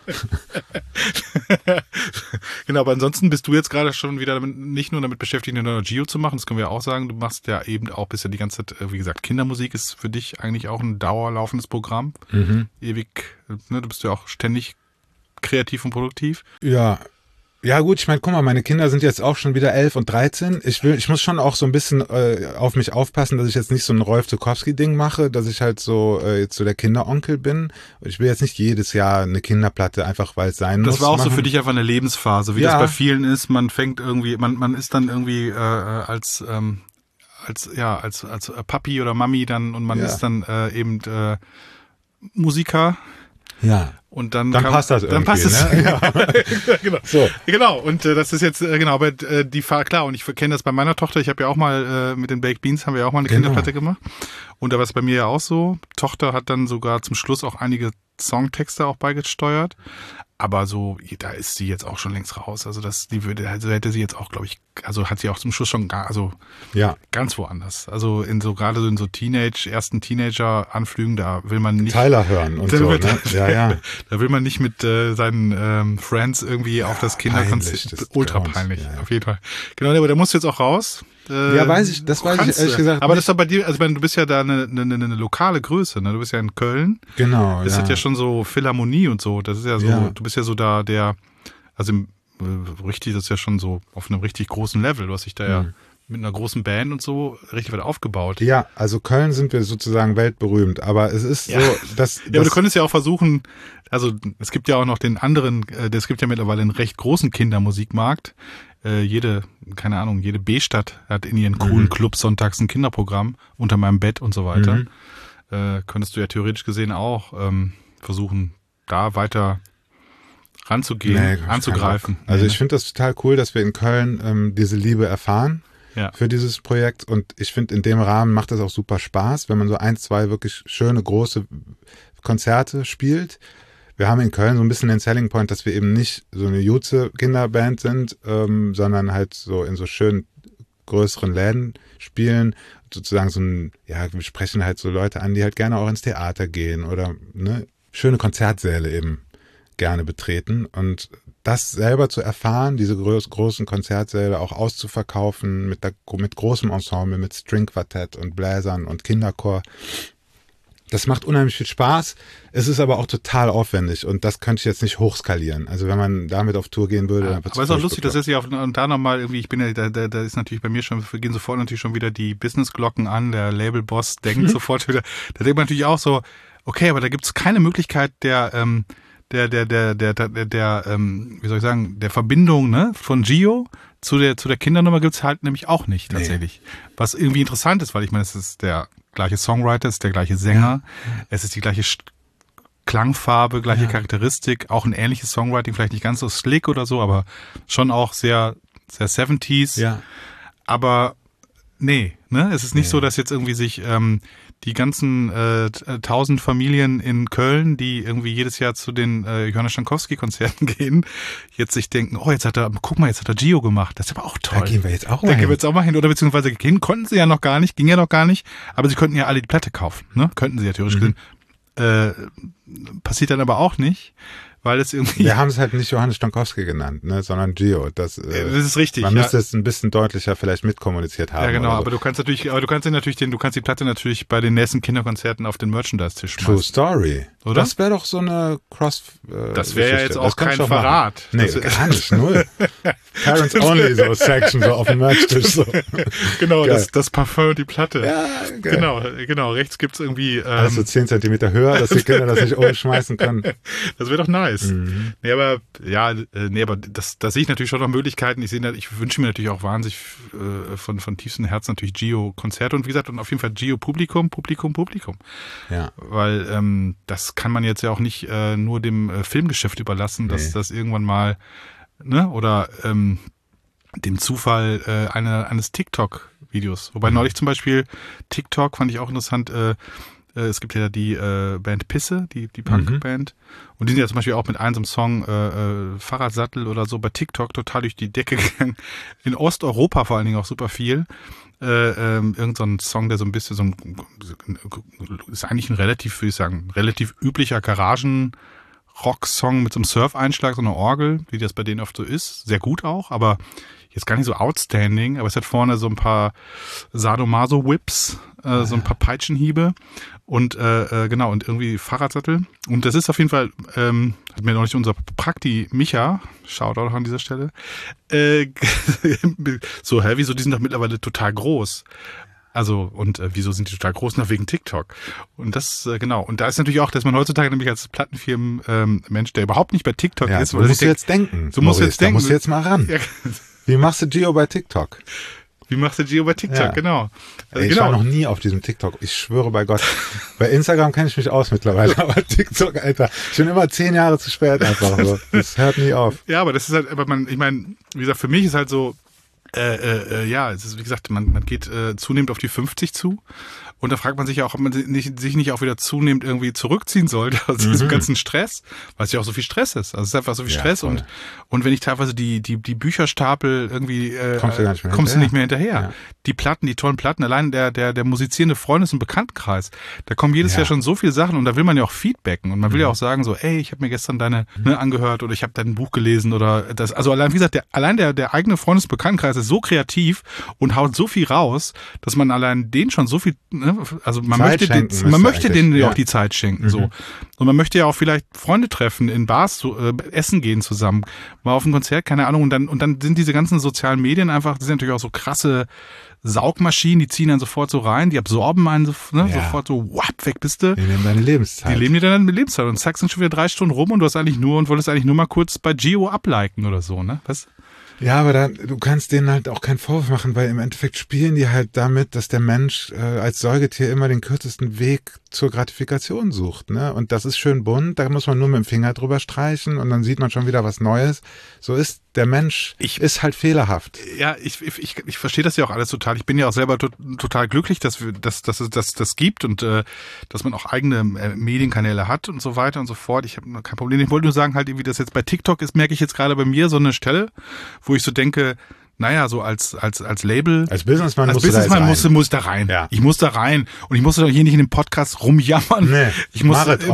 Genau, aber ansonsten bist du jetzt gerade schon wieder damit, nicht nur damit beschäftigt, eine neue Gio zu machen, das können wir auch sagen, du machst ja eben auch bisher die ganze Zeit, wie gesagt, Kindermusik ist für dich eigentlich auch ein dauerlaufendes Programm. Mhm. Ewig, ne, du bist ja auch ständig kreativ und produktiv. Ja, ja gut, ich meine, guck mal, meine Kinder sind jetzt auch schon wieder elf und dreizehn. Ich will, ich muss schon auch so ein bisschen äh, auf mich aufpassen, dass ich jetzt nicht so ein Rolf Zukowski-Ding mache, dass ich halt so äh, jetzt so der Kinderonkel bin. Ich will jetzt nicht jedes Jahr eine Kinderplatte, einfach weil es sein das muss. Das war auch machen. so für dich einfach eine Lebensphase, wie ja. das bei vielen ist. Man fängt irgendwie, man man ist dann irgendwie äh, als ähm, als ja als als Papi oder Mami dann und man ja. ist dann äh, eben äh, Musiker. Ja. Und dann, dann kam, passt das irgendwie. Dann passt es. Ne? Ja. Genau. So. Genau. Und äh, das ist jetzt äh, genau, aber äh, die Fahr klar. Und ich kenne das bei meiner Tochter. Ich habe ja auch mal äh, mit den Baked Beans haben wir ja auch mal eine genau. Kinderplatte gemacht. Und da war es bei mir ja auch so. Tochter hat dann sogar zum Schluss auch einige Songtexte auch beigesteuert. Aber so, da ist sie jetzt auch schon längst raus. Also das, die würde, also hätte sie jetzt auch, glaube ich, also hat sie auch zum Schluss schon gar, also ja. ganz woanders. Also in so, gerade so in so Teenage, ersten Teenager-Anflügen, da will man nicht. Tyler hören und so, wird, ne? Ja, ja. Da will man nicht mit äh, seinen ähm, Friends irgendwie auf das Kinderkonzert. Ultra peinlich, ja, ja. Auf jeden Fall. Genau, aber der muss jetzt auch raus. Äh, ja, weiß ich, das weiß ich ehrlich gesagt. Aber nicht. das ist doch bei dir, also du bist ja da eine, eine, eine lokale Größe, ne? Du bist ja in Köln. Genau, das ja. ist ja schon so Philharmonie und so. Das ist ja so, ja. du bist ja so da der, also im, äh, richtig, das ist ja schon so auf einem richtig großen Level. Du hast dich da mhm. ja mit einer großen Band und so richtig weit aufgebaut. Ja, also Köln sind wir sozusagen weltberühmt, aber es ist ja. so, dass... ja, aber du könntest ja auch versuchen, also es gibt ja auch noch den anderen, äh, es gibt ja mittlerweile einen recht großen Kindermusikmarkt. Äh, jede, keine Ahnung, jede B-Stadt hat in ihren coolen mhm. Clubs sonntags ein Kinderprogramm unter meinem Bett und so weiter. Mhm. Äh, könntest du ja theoretisch gesehen auch ähm, versuchen, da weiter ranzugehen, nee, anzugreifen. Also nee, ich finde das total cool, dass wir in Köln ähm, diese Liebe erfahren ja. für dieses Projekt und ich finde, in dem Rahmen macht das auch super Spaß, wenn man so ein, zwei wirklich schöne, große Konzerte spielt. Wir haben in Köln so ein bisschen den Selling Point, dass wir eben nicht so eine Jutze-Kinderband sind, ähm, sondern halt so in so schönen größeren Läden spielen. Sozusagen so ein, ja, wir sprechen halt so Leute an, die halt gerne auch ins Theater gehen oder ne, schöne Konzertsäle eben gerne betreten. Und das selber zu erfahren, diese groß, großen Konzertsäle auch auszuverkaufen mit, der, mit großem Ensemble, mit Stringquartett und Bläsern und Kinderchor, das macht unheimlich viel Spaß. Es ist aber auch total aufwendig und das könnte ich jetzt nicht hochskalieren. Also wenn man damit auf Tour gehen würde, ja, dann wird es aber es ist auch lustig, das ist ja auf, und da nochmal irgendwie, ich bin ja, da, da, da ist natürlich bei mir schon, gehen sofort natürlich schon wieder die Businessglocken an, der Labelboss denkt sofort wieder, da denkt man natürlich auch so, okay, aber da gibt es keine Möglichkeit der, ähm, der, der, der, der, der, der, der ähm, wie soll ich sagen, der Verbindung, ne, von Gio zu der, zu der Kindernummer gibt's halt nämlich auch nicht tatsächlich. Nee. Was irgendwie interessant ist, weil ich meine, es ist der gleiche Songwriter, es ist der gleiche Sänger, ja. es ist die gleiche Klangfarbe, gleiche ja. Charakteristik, auch ein ähnliches Songwriting, vielleicht nicht ganz so slick oder so, aber schon auch sehr, sehr seventies. Ja. Aber nee, ne, es ist nicht nee. so, dass jetzt irgendwie sich ähm, die ganzen äh, tausend Familien in Köln, die irgendwie jedes Jahr zu den äh, Johannes Stankowski-Konzerten gehen, jetzt sich denken, oh, jetzt hat er, guck mal, jetzt hat er Gio gemacht. Das ist aber auch toll. Da gehen wir jetzt auch mal da hin. Da gehen wir jetzt auch mal hin. Oder beziehungsweise gehen konnten sie ja noch gar nicht, ging ja noch gar nicht, aber sie könnten ja alle die Platte kaufen. Ne? Könnten sie ja theoretisch mhm. gesehen. Äh, passiert dann aber auch nicht, weil es irgendwie... Wir haben es halt nicht Johannes Stankowski genannt, ne, sondern Gio. Das, äh, das ist richtig. Man ja. müsste es ein bisschen deutlicher vielleicht mitkommuniziert haben. Ja, genau, oder so. aber du kannst natürlich, aber du kannst den natürlich den, du kannst die Platte natürlich bei den nächsten Kinderkonzerten auf den Merchandise-Tisch schmeißen. True Story. Oder? Das wäre doch so eine Cross. Äh, das wäre ja jetzt auch kein Verrat. Nee, das gar nicht, null. Parents Only so Section so auf dem Merch-Tisch so. Genau, das, das Parfum, die Platte. Ja, geil. Genau, genau. Rechts gibt's irgendwie. Ähm, also zehn Zentimeter höher, dass die Kinder das nicht umschmeißen können. Das wäre doch nice. Mhm. Nee, aber ja, äh, nee, aber das, da sehe ich natürlich schon noch Möglichkeiten. Ich sehe, ich wünsche mir natürlich auch wahnsinnig äh, von von tiefstem Herzen natürlich Gio-Konzerte und wie gesagt und auf jeden Fall Gio-Publikum, Publikum, Publikum. Ja. Weil ähm, das kann man jetzt ja auch nicht äh, nur dem äh, Filmgeschäft überlassen, dass nee. das irgendwann mal, ne, oder ähm, dem Zufall äh, eine, eines TikTok-Videos. Wobei mhm. neulich zum Beispiel TikTok fand ich auch interessant, äh, äh, es gibt ja die äh, Band Pisse, die, die Punk-Band. Mhm. Und die sind ja zum Beispiel auch mit einem Song äh, äh, Fahrradsattel oder so bei TikTok total durch die Decke gegangen. In Osteuropa vor allen Dingen auch super viel. Äh, ähm, irgend so ein Song, der so ein bisschen so ein, ist eigentlich ein relativ, würde ich sagen, relativ üblicher Garagen-Rock-Song mit so einem Surf-Einschlag, so einer Orgel, wie das bei denen oft so ist. Sehr gut auch, aber jetzt gar nicht so outstanding, aber es hat vorne so ein paar Sadomaso-Whips, äh, ah, so ein paar Peitschenhiebe und äh, genau, und irgendwie Fahrradsattel. Und das ist auf jeden Fall, ähm, hat mir noch nicht unser Prakti Micha, Shoutout an dieser Stelle, äh, so, hä, wieso, die sind doch mittlerweile total groß. Also, und äh, wieso sind die total groß? Na, wegen TikTok. Und das, äh, genau. Und da ist natürlich auch, dass man heutzutage nämlich als Plattenfirmen ähm, Mensch, der überhaupt nicht bei TikTok ja, ist. So musst du jetzt denken. So musst du jetzt denken. Da musst du jetzt mal ran. Ja. Wie machst du Gio bei TikTok? Wie machst du Gio bei TikTok, ja. genau. Also Ey, ich genau. war noch nie auf diesem TikTok. Ich schwöre bei Gott. Bei Instagram kenne ich mich aus mittlerweile, aber TikTok, Alter, ich bin immer zehn Jahre zu spät einfach so. Das hört nie auf. Ja, aber das ist halt, aber man, ich meine, wie gesagt, für mich ist halt so, Äh, äh, ja, es ist wie gesagt, man, man geht äh, zunehmend auf die fünfzig zu Und da fragt man sich ja auch, ob man nicht, sich nicht auch wieder zunehmend irgendwie zurückziehen sollte aus mhm. diesem ganzen Stress, weil es ja auch so viel Stress ist. Also es ist einfach so viel ja, Stress voll. und und wenn ich teilweise die die die Bücherstapel irgendwie äh, kommst du, nicht mehr, kommst du nicht mehr hinterher. Ja. Die Platten, die tollen Platten, allein der der der musizierende Freundes- und Bekanntenkreis, da kommen jedes ja. Jahr schon so viele Sachen und da will man ja auch feedbacken und man will mhm. ja auch sagen so, ey, ich habe mir gestern deine mhm. ne, angehört oder ich habe dein Buch gelesen oder das. Also allein wie gesagt, der, allein der der eigene Freundes- und Bekanntenkreis ist so kreativ und haut so viel raus, dass man allein den schon so viel, ne, also man Zeit möchte, den, man möchte denen ja auch die Zeit schenken, mhm. so. Und man möchte ja auch vielleicht Freunde treffen, in Bars zu, äh, essen gehen zusammen, mal auf ein Konzert, keine Ahnung. Und dann, und dann sind diese ganzen sozialen Medien einfach, die sind natürlich auch so krasse Saugmaschinen, die ziehen dann sofort so rein, die absorben einen so, ne, ja. sofort so, wap, weg bist du. Die nehmen deine Lebenszeit. Die leben dir deine Lebenszeit und zack, sind schon wieder drei Stunden rum und du hast eigentlich nur und wolltest eigentlich nur mal kurz bei Geo abliken oder so, ne? Was? Ja, aber dann, du kannst denen halt auch keinen Vorwurf machen, weil im Endeffekt spielen die halt damit, dass der Mensch äh, als Säugetier immer den kürzesten Weg zur Gratifikation sucht, ne? Und das ist schön bunt, da muss man nur mit dem Finger drüber streichen und dann sieht man schon wieder was Neues. So ist der Mensch, ich, ist halt fehlerhaft. Ja, ich, ich, ich verstehe das ja auch alles total. Ich bin ja auch selber to- total glücklich, dass wir, dass, dass es das, das gibt und äh, dass man auch eigene äh, Medienkanäle hat und so weiter und so fort. Ich habe kein Problem. Ich wollte nur sagen, halt, wie das jetzt bei TikTok ist, merke ich jetzt gerade bei mir so eine Stelle, wo ich so denke, naja, so als als als Label, als Businessman, als musst Businessman du da muss, muss da rein. Ja. Ich muss da rein und ich muss doch hier nicht in dem Podcast rumjammern. Nee, ich muss, Marit,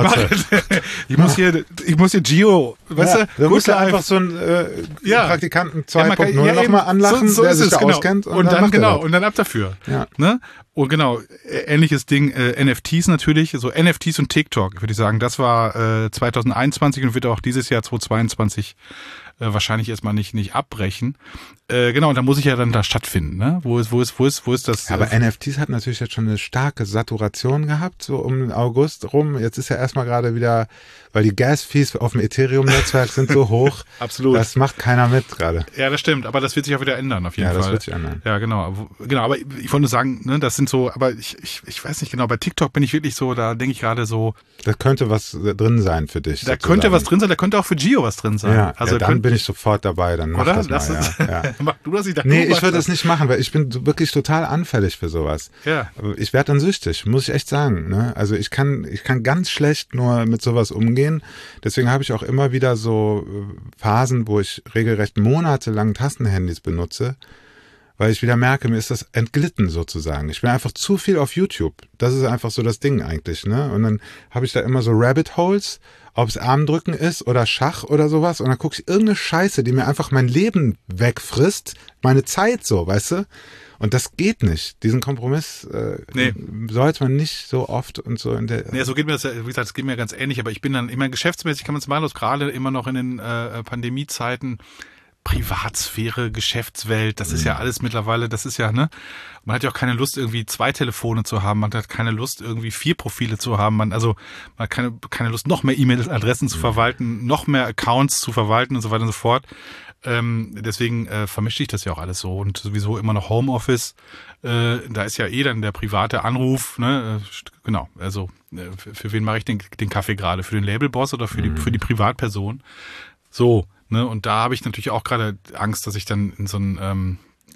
ich muss hier, ich muss hier Gio, weißt ja, du? Du musst ja einfach so einen äh, ja. Praktikanten zwei Punkt null ja, ja, nochmal anlachen, so, so der ist sich es, da genau. auskennt. Und, und dann, dann genau und dann ab dafür. Ja. Ne? Und genau, ähnliches Ding, äh, N F Ts natürlich, so N F Ts und TikTok, würde ich sagen, das war äh, zwanzig einundzwanzig und wird auch dieses Jahr zwanzig zweiundzwanzig äh, wahrscheinlich erstmal nicht nicht abbrechen. Äh, genau, und da muss ich ja dann da stattfinden, ne? Wo ist, wo ist, wo ist, wo ist das? Ja, aber N F Ts hat natürlich jetzt schon eine starke Saturation gehabt, so um den August rum. Jetzt ist ja erstmal gerade wieder, weil die Gas-Fees auf dem Ethereum-Netzwerk sind so hoch. Absolut. Das macht keiner mit gerade. Ja, das stimmt, aber das wird sich auch wieder ändern, auf jeden ja, Fall. Ja, das wird sich ändern. Ja, genau. Genau, aber ich wollte nur sagen, ne, das sind so, aber ich, ich, ich weiß nicht genau, bei TikTok bin ich wirklich so, da denke ich gerade so. Da könnte was drin sein für dich. Da sozusagen. Könnte was drin sein, da könnte auch für Gio was drin sein. Ja, also ja, dann könnt, bin ich sofort dabei, dann mach oder? das, das mal. Ist, ja, ja. Mach du das, ich dachte, nee, ich würde das nicht machen, weil ich bin wirklich total anfällig für sowas. Ja. Ich werde dann süchtig, muss ich echt sagen. Ne? Also ich kann, ich kann ganz schlecht nur mit sowas umgehen. Deswegen habe ich auch immer wieder so Phasen, wo ich regelrecht monatelang Tastenhandys benutze, weil ich wieder merke, mir ist das entglitten sozusagen. Ich bin einfach zu viel auf YouTube. Das ist einfach so das Ding eigentlich. Ne? Und dann habe ich da immer so Rabbit Holes, ob es Armdrücken ist oder Schach oder sowas. Und dann gucke ich irgendeine Scheiße, die mir einfach mein Leben wegfrisst, meine Zeit so, weißt du? Und das geht nicht. Diesen Kompromiss äh, nee. sollte man nicht so oft und so in der... Nee, so geht mir das, wie gesagt, das geht mir ganz ähnlich. Aber ich bin dann immer geschäftsmäßig, kann man es mal aus, gerade immer noch in den äh, Pandemiezeiten, Privatsphäre, Geschäftswelt, das ist ja alles mittlerweile, das ist ja, ne, man hat ja auch keine Lust, irgendwie zwei Telefone zu haben, man hat keine Lust, irgendwie vier Profile zu haben, man, also, man hat keine, keine Lust, noch mehr E-Mail-Adressen zu verwalten, noch mehr Accounts zu verwalten und so weiter und so fort. Ähm, deswegen äh, vermischt sich das ja auch alles so und sowieso immer noch Homeoffice, äh, da ist ja eh dann der private Anruf, ne, äh, genau, also, äh, für, für wen mache ich den, den Kaffee gerade? Für den Labelboss oder für die, für die Privatperson? So. Ne, und da habe ich natürlich auch gerade Angst, dass ich dann in so einen ähm,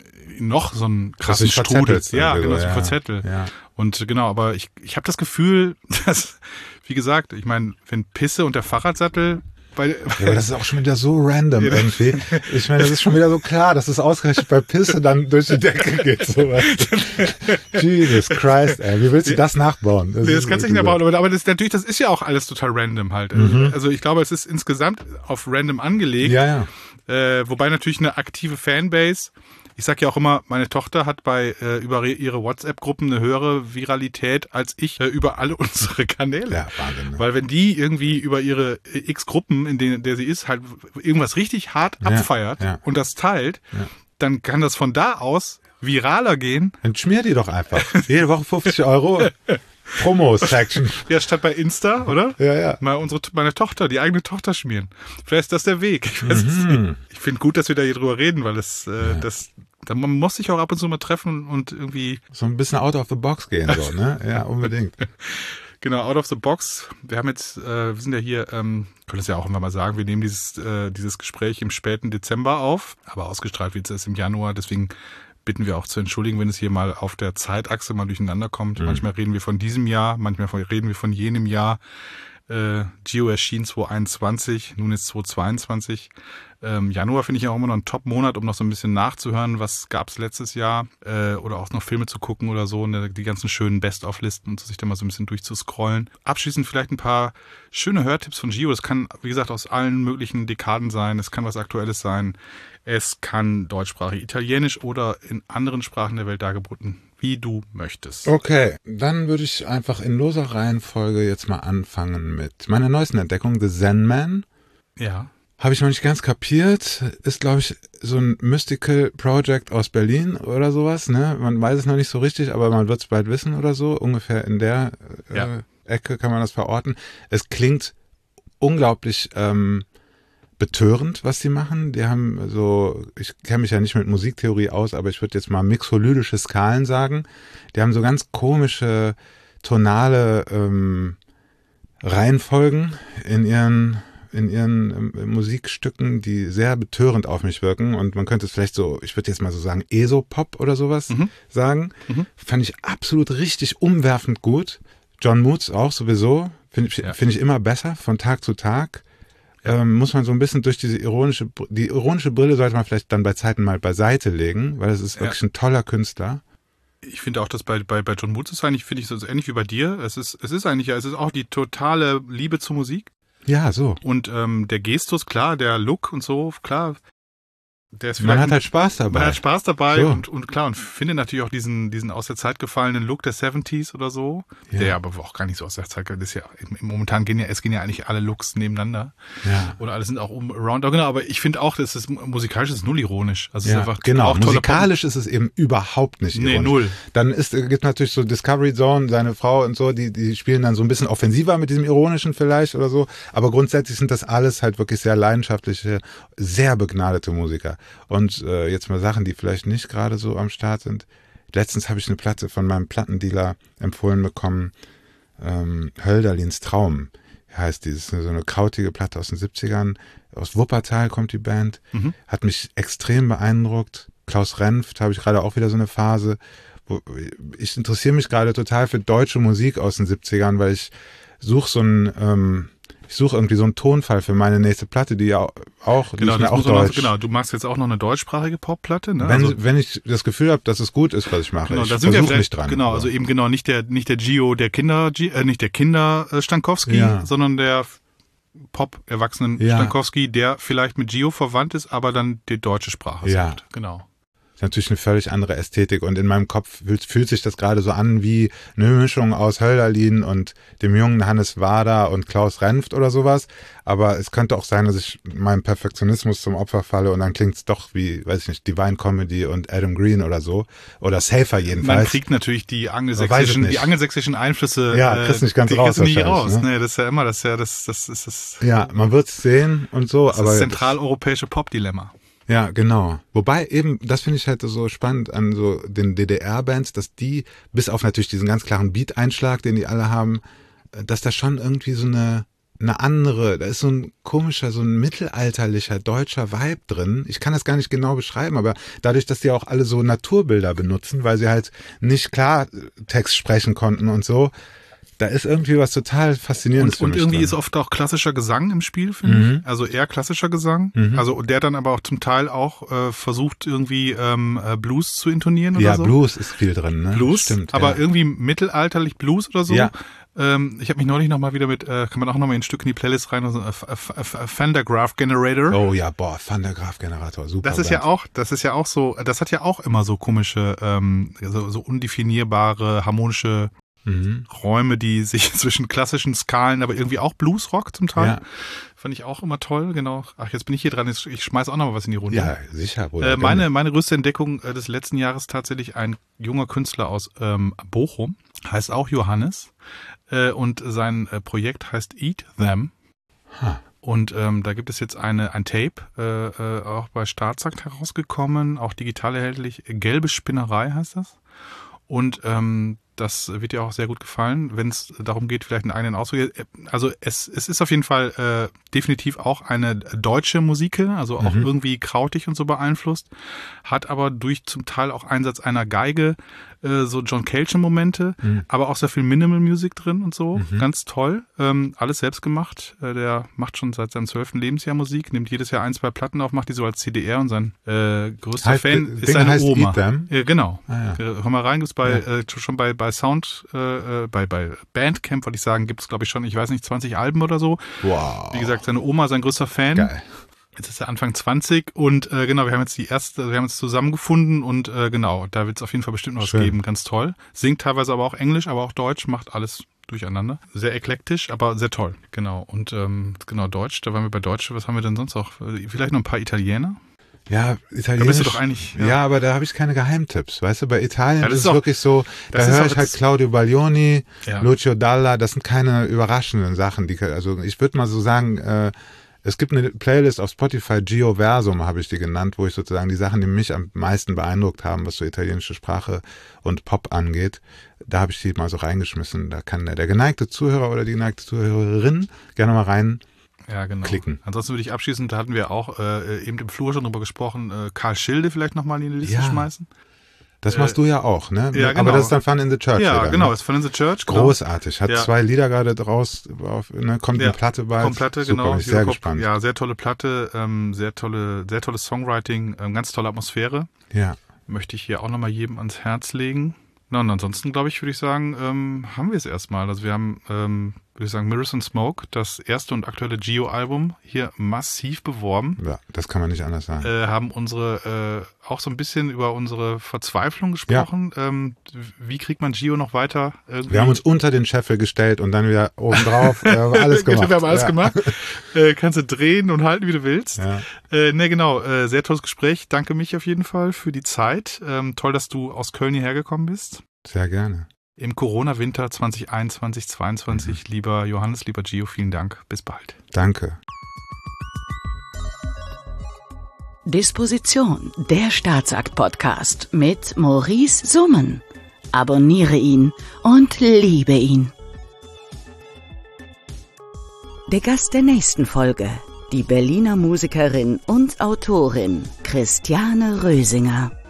noch so einen krassen Strudel, ja, genau, so ja, verzettel. Ja. Und genau, aber ich ich habe das Gefühl, dass, wie gesagt, ich meine, wenn Pisse und der Fahrradsattel bei, ja, aber das ist auch schon wieder so random irgendwie. Ich meine, das ist schon wieder so klar, dass es ausgerechnet bei Pisse dann durch die Decke geht. So. Jesus Christ, ey, wie willst du das nachbauen? Das, nee, das kannst du nicht nachbauen, aber, aber das, natürlich, das ist ja auch alles total random halt. Mhm. Also ich glaube, es ist insgesamt auf random angelegt. Ja, ja. Äh, wobei natürlich eine aktive Fanbase, ich sag ja auch immer, meine Tochter hat bei äh, über ihre WhatsApp-Gruppen eine höhere Viralität als ich äh, über alle unsere Kanäle. Ja, Wahnsinn. Ne? Weil wenn die irgendwie über ihre äh, X-Gruppen, in denen der sie ist, halt irgendwas richtig hart ja, abfeiert ja. und das teilt, ja. dann kann das von da aus viraler gehen. Dann schmier die doch einfach. Jede Woche fünfzig Euro. Promo-Section. Ja, statt bei Insta, oder? Ja, ja. Mal unsere, meine Tochter, die eigene Tochter schmieren. Vielleicht ist das der Weg. Ich weiß es Mhm. nicht. Ich finde gut, dass wir da hier drüber reden, weil es, äh, Ja. das, da, man muss sich auch ab und zu mal treffen und irgendwie. So ein bisschen out of the box gehen, so, ne? Ja, unbedingt. Genau, out of the box. Wir haben jetzt, äh, wir sind ja hier, ähm, können das ja auch immer mal sagen, wir nehmen dieses, äh, dieses Gespräch im späten Dezember auf, aber ausgestrahlt wird es erst im Januar, deswegen bitten wir auch zu entschuldigen, wenn es hier mal auf der Zeitachse mal durcheinander kommt. Mhm. Manchmal reden wir von diesem Jahr, manchmal reden wir von jenem Jahr. Äh, Gio erschien zwanzig einundzwanzig, nun ist zwanzig zweiundzwanzig. Ähm, Januar finde ich auch immer noch ein Top-Monat, um noch so ein bisschen nachzuhören, was gab es letztes Jahr äh, oder auch noch Filme zu gucken oder so, ne, die ganzen schönen Best-of-Listen und so, sich da mal so ein bisschen durchzuscrollen. Abschließend vielleicht ein paar schöne Hörtipps von Gio. Das kann, wie gesagt, aus allen möglichen Dekaden sein. Es kann was Aktuelles sein. Es kann deutschsprachig, italienisch oder in anderen Sprachen der Welt dargeboten, wie du möchtest. Okay, dann würde ich einfach in loser Reihenfolge jetzt mal anfangen mit meiner neuesten Entdeckung, The Zen Man. Ja. Habe ich noch nicht ganz kapiert. Ist, glaube ich, so ein Mystical Project aus Berlin oder sowas. Ne? Man weiß es noch nicht so richtig, aber man wird es bald wissen oder so. Ungefähr in der äh, Ja. Ecke kann man das verorten. Es klingt unglaublich ähm, betörend, was die machen. Die haben so, ich kenne mich ja nicht mit Musiktheorie aus, aber ich würde jetzt mal mixolydische Skalen sagen. Die haben so ganz komische tonale ähm, Reihenfolgen in ihren in ihren ähm, Musikstücken, die sehr betörend auf mich wirken, und man könnte es vielleicht so, ich würde jetzt mal so sagen, Esopop oder sowas Mhm. sagen. Mhm. Fand ich absolut richtig umwerfend gut. John Moots auch sowieso, finde ich, Ja. finde ich immer besser von Tag zu Tag. Ja. Ähm, muss man so ein bisschen durch diese ironische, die ironische Brille sollte man vielleicht dann bei Zeiten mal beiseite legen, weil es ist wirklich Ja. ein toller Künstler. Ich finde auch, dass bei, bei, bei John Moots ist eigentlich, finde ich, so ähnlich wie bei dir. Es ist, es ist eigentlich, ja, es ist auch die totale Liebe zur Musik. Ja, so. Und ähm, der Gestus, klar, der Look und so, klar, der ist Man vielleicht hat halt Spaß dabei. man hat Spaß dabei So. und, und klar, und finde natürlich auch diesen, diesen aus der Zeit gefallenen Look der siebziger oder so, Ja. der aber auch gar nicht so aus der Zeit, das ist ja, momentan gehen ja, es gehen ja eigentlich alle Looks nebeneinander. Ja. Oder alle sind auch um around, genau, aber ich finde auch, das ist musikalisch, das ist null ironisch. Also es Ja, ist einfach genau. auch toller Pop. Musikalisch ist es eben überhaupt nicht Nee, ironisch. null. Dann ist, gibt natürlich so Discovery Zone, seine Frau und so, die, die spielen dann so ein bisschen offensiver mit diesem Ironischen vielleicht oder so. Aber grundsätzlich sind das alles halt wirklich sehr leidenschaftliche, sehr begnadete Musiker. Und äh, jetzt mal Sachen, die vielleicht nicht gerade so am Start sind. Letztens habe ich eine Platte von meinem Plattendealer empfohlen bekommen. Ähm, Hölderlins Traum heißt dieses, so eine krautige Platte aus den siebzigern. Aus Wuppertal kommt die Band. Mhm. Hat mich extrem beeindruckt. Klaus Renft habe ich gerade auch wieder so eine Phase. Wo ich interessiere mich gerade total für deutsche Musik aus den siebzigern, weil ich suche so einen, ähm, ich suche irgendwie so einen Tonfall für meine nächste Platte, die ja auch, Genau, die ist mir das auch muss man noch, deutsch. genau, du machst jetzt auch noch eine deutschsprachige Popplatte, ne? Wenn, Also, wenn ich das Gefühl habe, dass es gut ist, was ich mache, genau, ich da sind wir versuche mich vielleicht, dran. genau, So. also eben genau, nicht der, nicht der Gio, der Kinder, äh, nicht der Kinder äh, Stankowski, Ja. sondern der Pop-Erwachsenen Ja. Stankowski, der vielleicht mit Gio verwandt ist, aber dann die deutsche Sprache Ja. sagt. Genau. Ist natürlich eine völlig andere Ästhetik, und in meinem Kopf fühlt, fühlt sich das gerade so an wie eine Mischung aus Hölderlin und dem jungen Hannes Wader und Klaus Renft oder sowas. Aber es könnte auch sein, dass ich meinem Perfektionismus zum Opfer falle und dann klingt es doch wie, weiß ich nicht, Divine Comedy und Adam Green oder so. Oder Safer Man jedenfalls. kriegt natürlich die Weiß angelsächsischen, es nicht. die angelsächischen Einflüsse. Ja, kriegst nicht ganz die raus kriegst du nicht wahrscheinlich, raus. ne? Nee, das ist ja immer, das ist ja, das, das ist das, Ja, man wird es sehen und so, das, ist aber das zentraleuropäische Pop-Dilemma. ja, genau. Wobei eben, das finde ich halt so spannend an so den D D R-Bands, dass die, bis auf natürlich diesen ganz klaren Beat-Einschlag, den die alle haben, dass da schon irgendwie so eine, eine andere, da ist so ein komischer, so ein mittelalterlicher deutscher Vibe drin. Ich kann das gar nicht genau beschreiben, aber dadurch, dass die auch alle so Naturbilder benutzen, weil sie halt nicht Klartext sprechen konnten und so, da ist irgendwie was total Faszinierendes Und, für und mich irgendwie drin. ist oft auch klassischer Gesang im Spiel, finde Mhm. ich. Also eher klassischer Gesang. Mhm. Also der dann aber auch zum Teil auch äh, versucht, irgendwie ähm, äh, Blues zu intonieren oder Ja, so. Blues ist viel drin, ne? Blues, Stimmt, aber ja. irgendwie mittelalterlich Blues oder so. Ja. Ähm, ich habe mich neulich nochmal wieder mit, äh, kann man auch nochmal ein Stück in die Playlist rein, also, äh, F- F- F- Van Graph Generator. Oh ja, boah, Van der Graaf Generator, super. Das ist ja Band. auch, das ist ja auch so, das hat ja auch immer so komische, ähm, so, so undefinierbare, harmonische Mhm. Räume, die sich zwischen klassischen Skalen, aber irgendwie auch Bluesrock zum Teil. Ja. Fand ich auch immer toll, genau. Ach, jetzt bin ich hier dran, jetzt, ich schmeiß auch noch mal was in die Runde. Ja, sicher. Bruder, Äh, meine, meine größte Entdeckung äh, des letzten Jahres tatsächlich ein junger Künstler aus ähm, Bochum, heißt auch Johannes, äh, und sein äh, Projekt heißt Eat Them. Ha. Und ähm, da gibt es jetzt eine ein Tape, äh, äh, auch bei Staatsakt herausgekommen, auch digital erhältlich. Gelbe Spinnerei heißt das. Und ähm, das wird dir auch sehr gut gefallen, wenn es darum geht, vielleicht einen eigenen Ausdruck. Also es, es ist auf jeden Fall äh, definitiv auch eine deutsche Musik, also auch mhm. irgendwie krautig und so beeinflusst, hat aber durch zum Teil auch Einsatz einer Geige äh, so John Cage-Momente, mhm. aber auch sehr viel Minimal Music drin und so, mhm. ganz toll. Ähm, alles selbst gemacht. Äh, der macht schon seit seinem zwölften Lebensjahr Musik, nimmt jedes Jahr ein, zwei Platten auf, macht die so als C D R und sein äh, größter heißt, Fan ist Ding seine heißt Oma. Eat Them? Ja, genau. Ah, ja. Hör mal rein, gibt's bei Ja. äh, schon bei bei Sound, äh, bei bei Bandcamp, wollte ich sagen, gibt's glaube ich schon, ich weiß nicht, zwanzig Alben oder so. Wow. Wie gesagt, seine Oma, sein größter Fan. Geil. Jetzt ist er Anfang zwanzig und äh, genau, wir haben jetzt die erste, wir haben uns zusammengefunden und äh, genau, da wird es auf jeden Fall bestimmt noch was Schön. geben, ganz toll. Singt teilweise aber auch Englisch, aber auch Deutsch, macht alles durcheinander. Sehr eklektisch, aber sehr toll. Genau, und ähm, genau, Deutsch, da waren wir bei Deutsch, was haben wir denn sonst auch? Vielleicht noch ein paar Italiener? Ja, Italienisch. Da bist du doch eigentlich, Ja, ja. aber da habe ich keine Geheimtipps. Weißt du, bei Italien Ja, das ist ist es auch- wirklich so, da das ist höre auch- ich halt das- Claudio Baglioni, Ja. Lucio Dalla, das sind keine überraschenden Sachen. Die, also ich würde mal so sagen, äh, es gibt eine Playlist auf Spotify, Geoversum habe ich die genannt, wo ich sozusagen die Sachen, die mich am meisten beeindruckt haben, was so italienische Sprache und Pop angeht, da habe ich die mal so reingeschmissen. Da kann der, der geneigte Zuhörer oder die geneigte Zuhörerin gerne mal rein. Ja, genau. Klicken. Ansonsten würde ich abschließend, da hatten wir auch äh, eben im Flur schon drüber gesprochen, äh, Karl Schilde vielleicht nochmal in die Liste Ja. schmeißen. Das machst du ja auch, ne? ja, Aber genau. das ist dann Fun in the Church. Ja, wieder, genau, Ne? ist Fun in the Church. Genau. Großartig. Hat Ja. zwei Lieder gerade draus, auf, ne? kommt Ja, eine Platte bald. Komplette, Super, genau. bin ich sehr Europop- gespannt. Ja, sehr tolle Platte, ähm, sehr tolle, sehr tolles Songwriting, ähm, ganz tolle Atmosphäre. Ja. Möchte ich hier auch nochmal jedem ans Herz legen. Na, und ansonsten, glaube ich, würde ich sagen, ähm, haben wir es erstmal. Also wir haben, ähm, würde ich sagen, Mirrors and Smoke, das erste und aktuelle Geo-Album, hier massiv beworben. Ja, das kann man nicht anders sagen. Äh, haben unsere, äh, auch so ein bisschen über unsere Verzweiflung gesprochen. Ähm, wie kriegt man Geo noch weiter? Irgendwie? Wir haben uns unter den Scheffel gestellt und dann wieder obendrauf. Wir haben alles gemacht. Wir haben alles ja. gemacht. Äh, kannst du drehen und halten, wie du willst. Ja. Äh, ne, genau. Äh, sehr tolles Gespräch. Danke mich auf jeden Fall für die Zeit. Ähm, toll, dass du aus Köln hierher gekommen bist. Sehr gerne. Im Corona-Winter zwanzig einundzwanzig, zweiundzwanzig. Mhm. Lieber Johannes, lieber Gio, vielen Dank. Bis bald. Danke. Disposition, der Staatsakt-Podcast mit Maurice Summen. Abonniere ihn und liebe ihn. Der Gast der nächsten Folge, die Berliner Musikerin und Autorin Christiane Rösinger.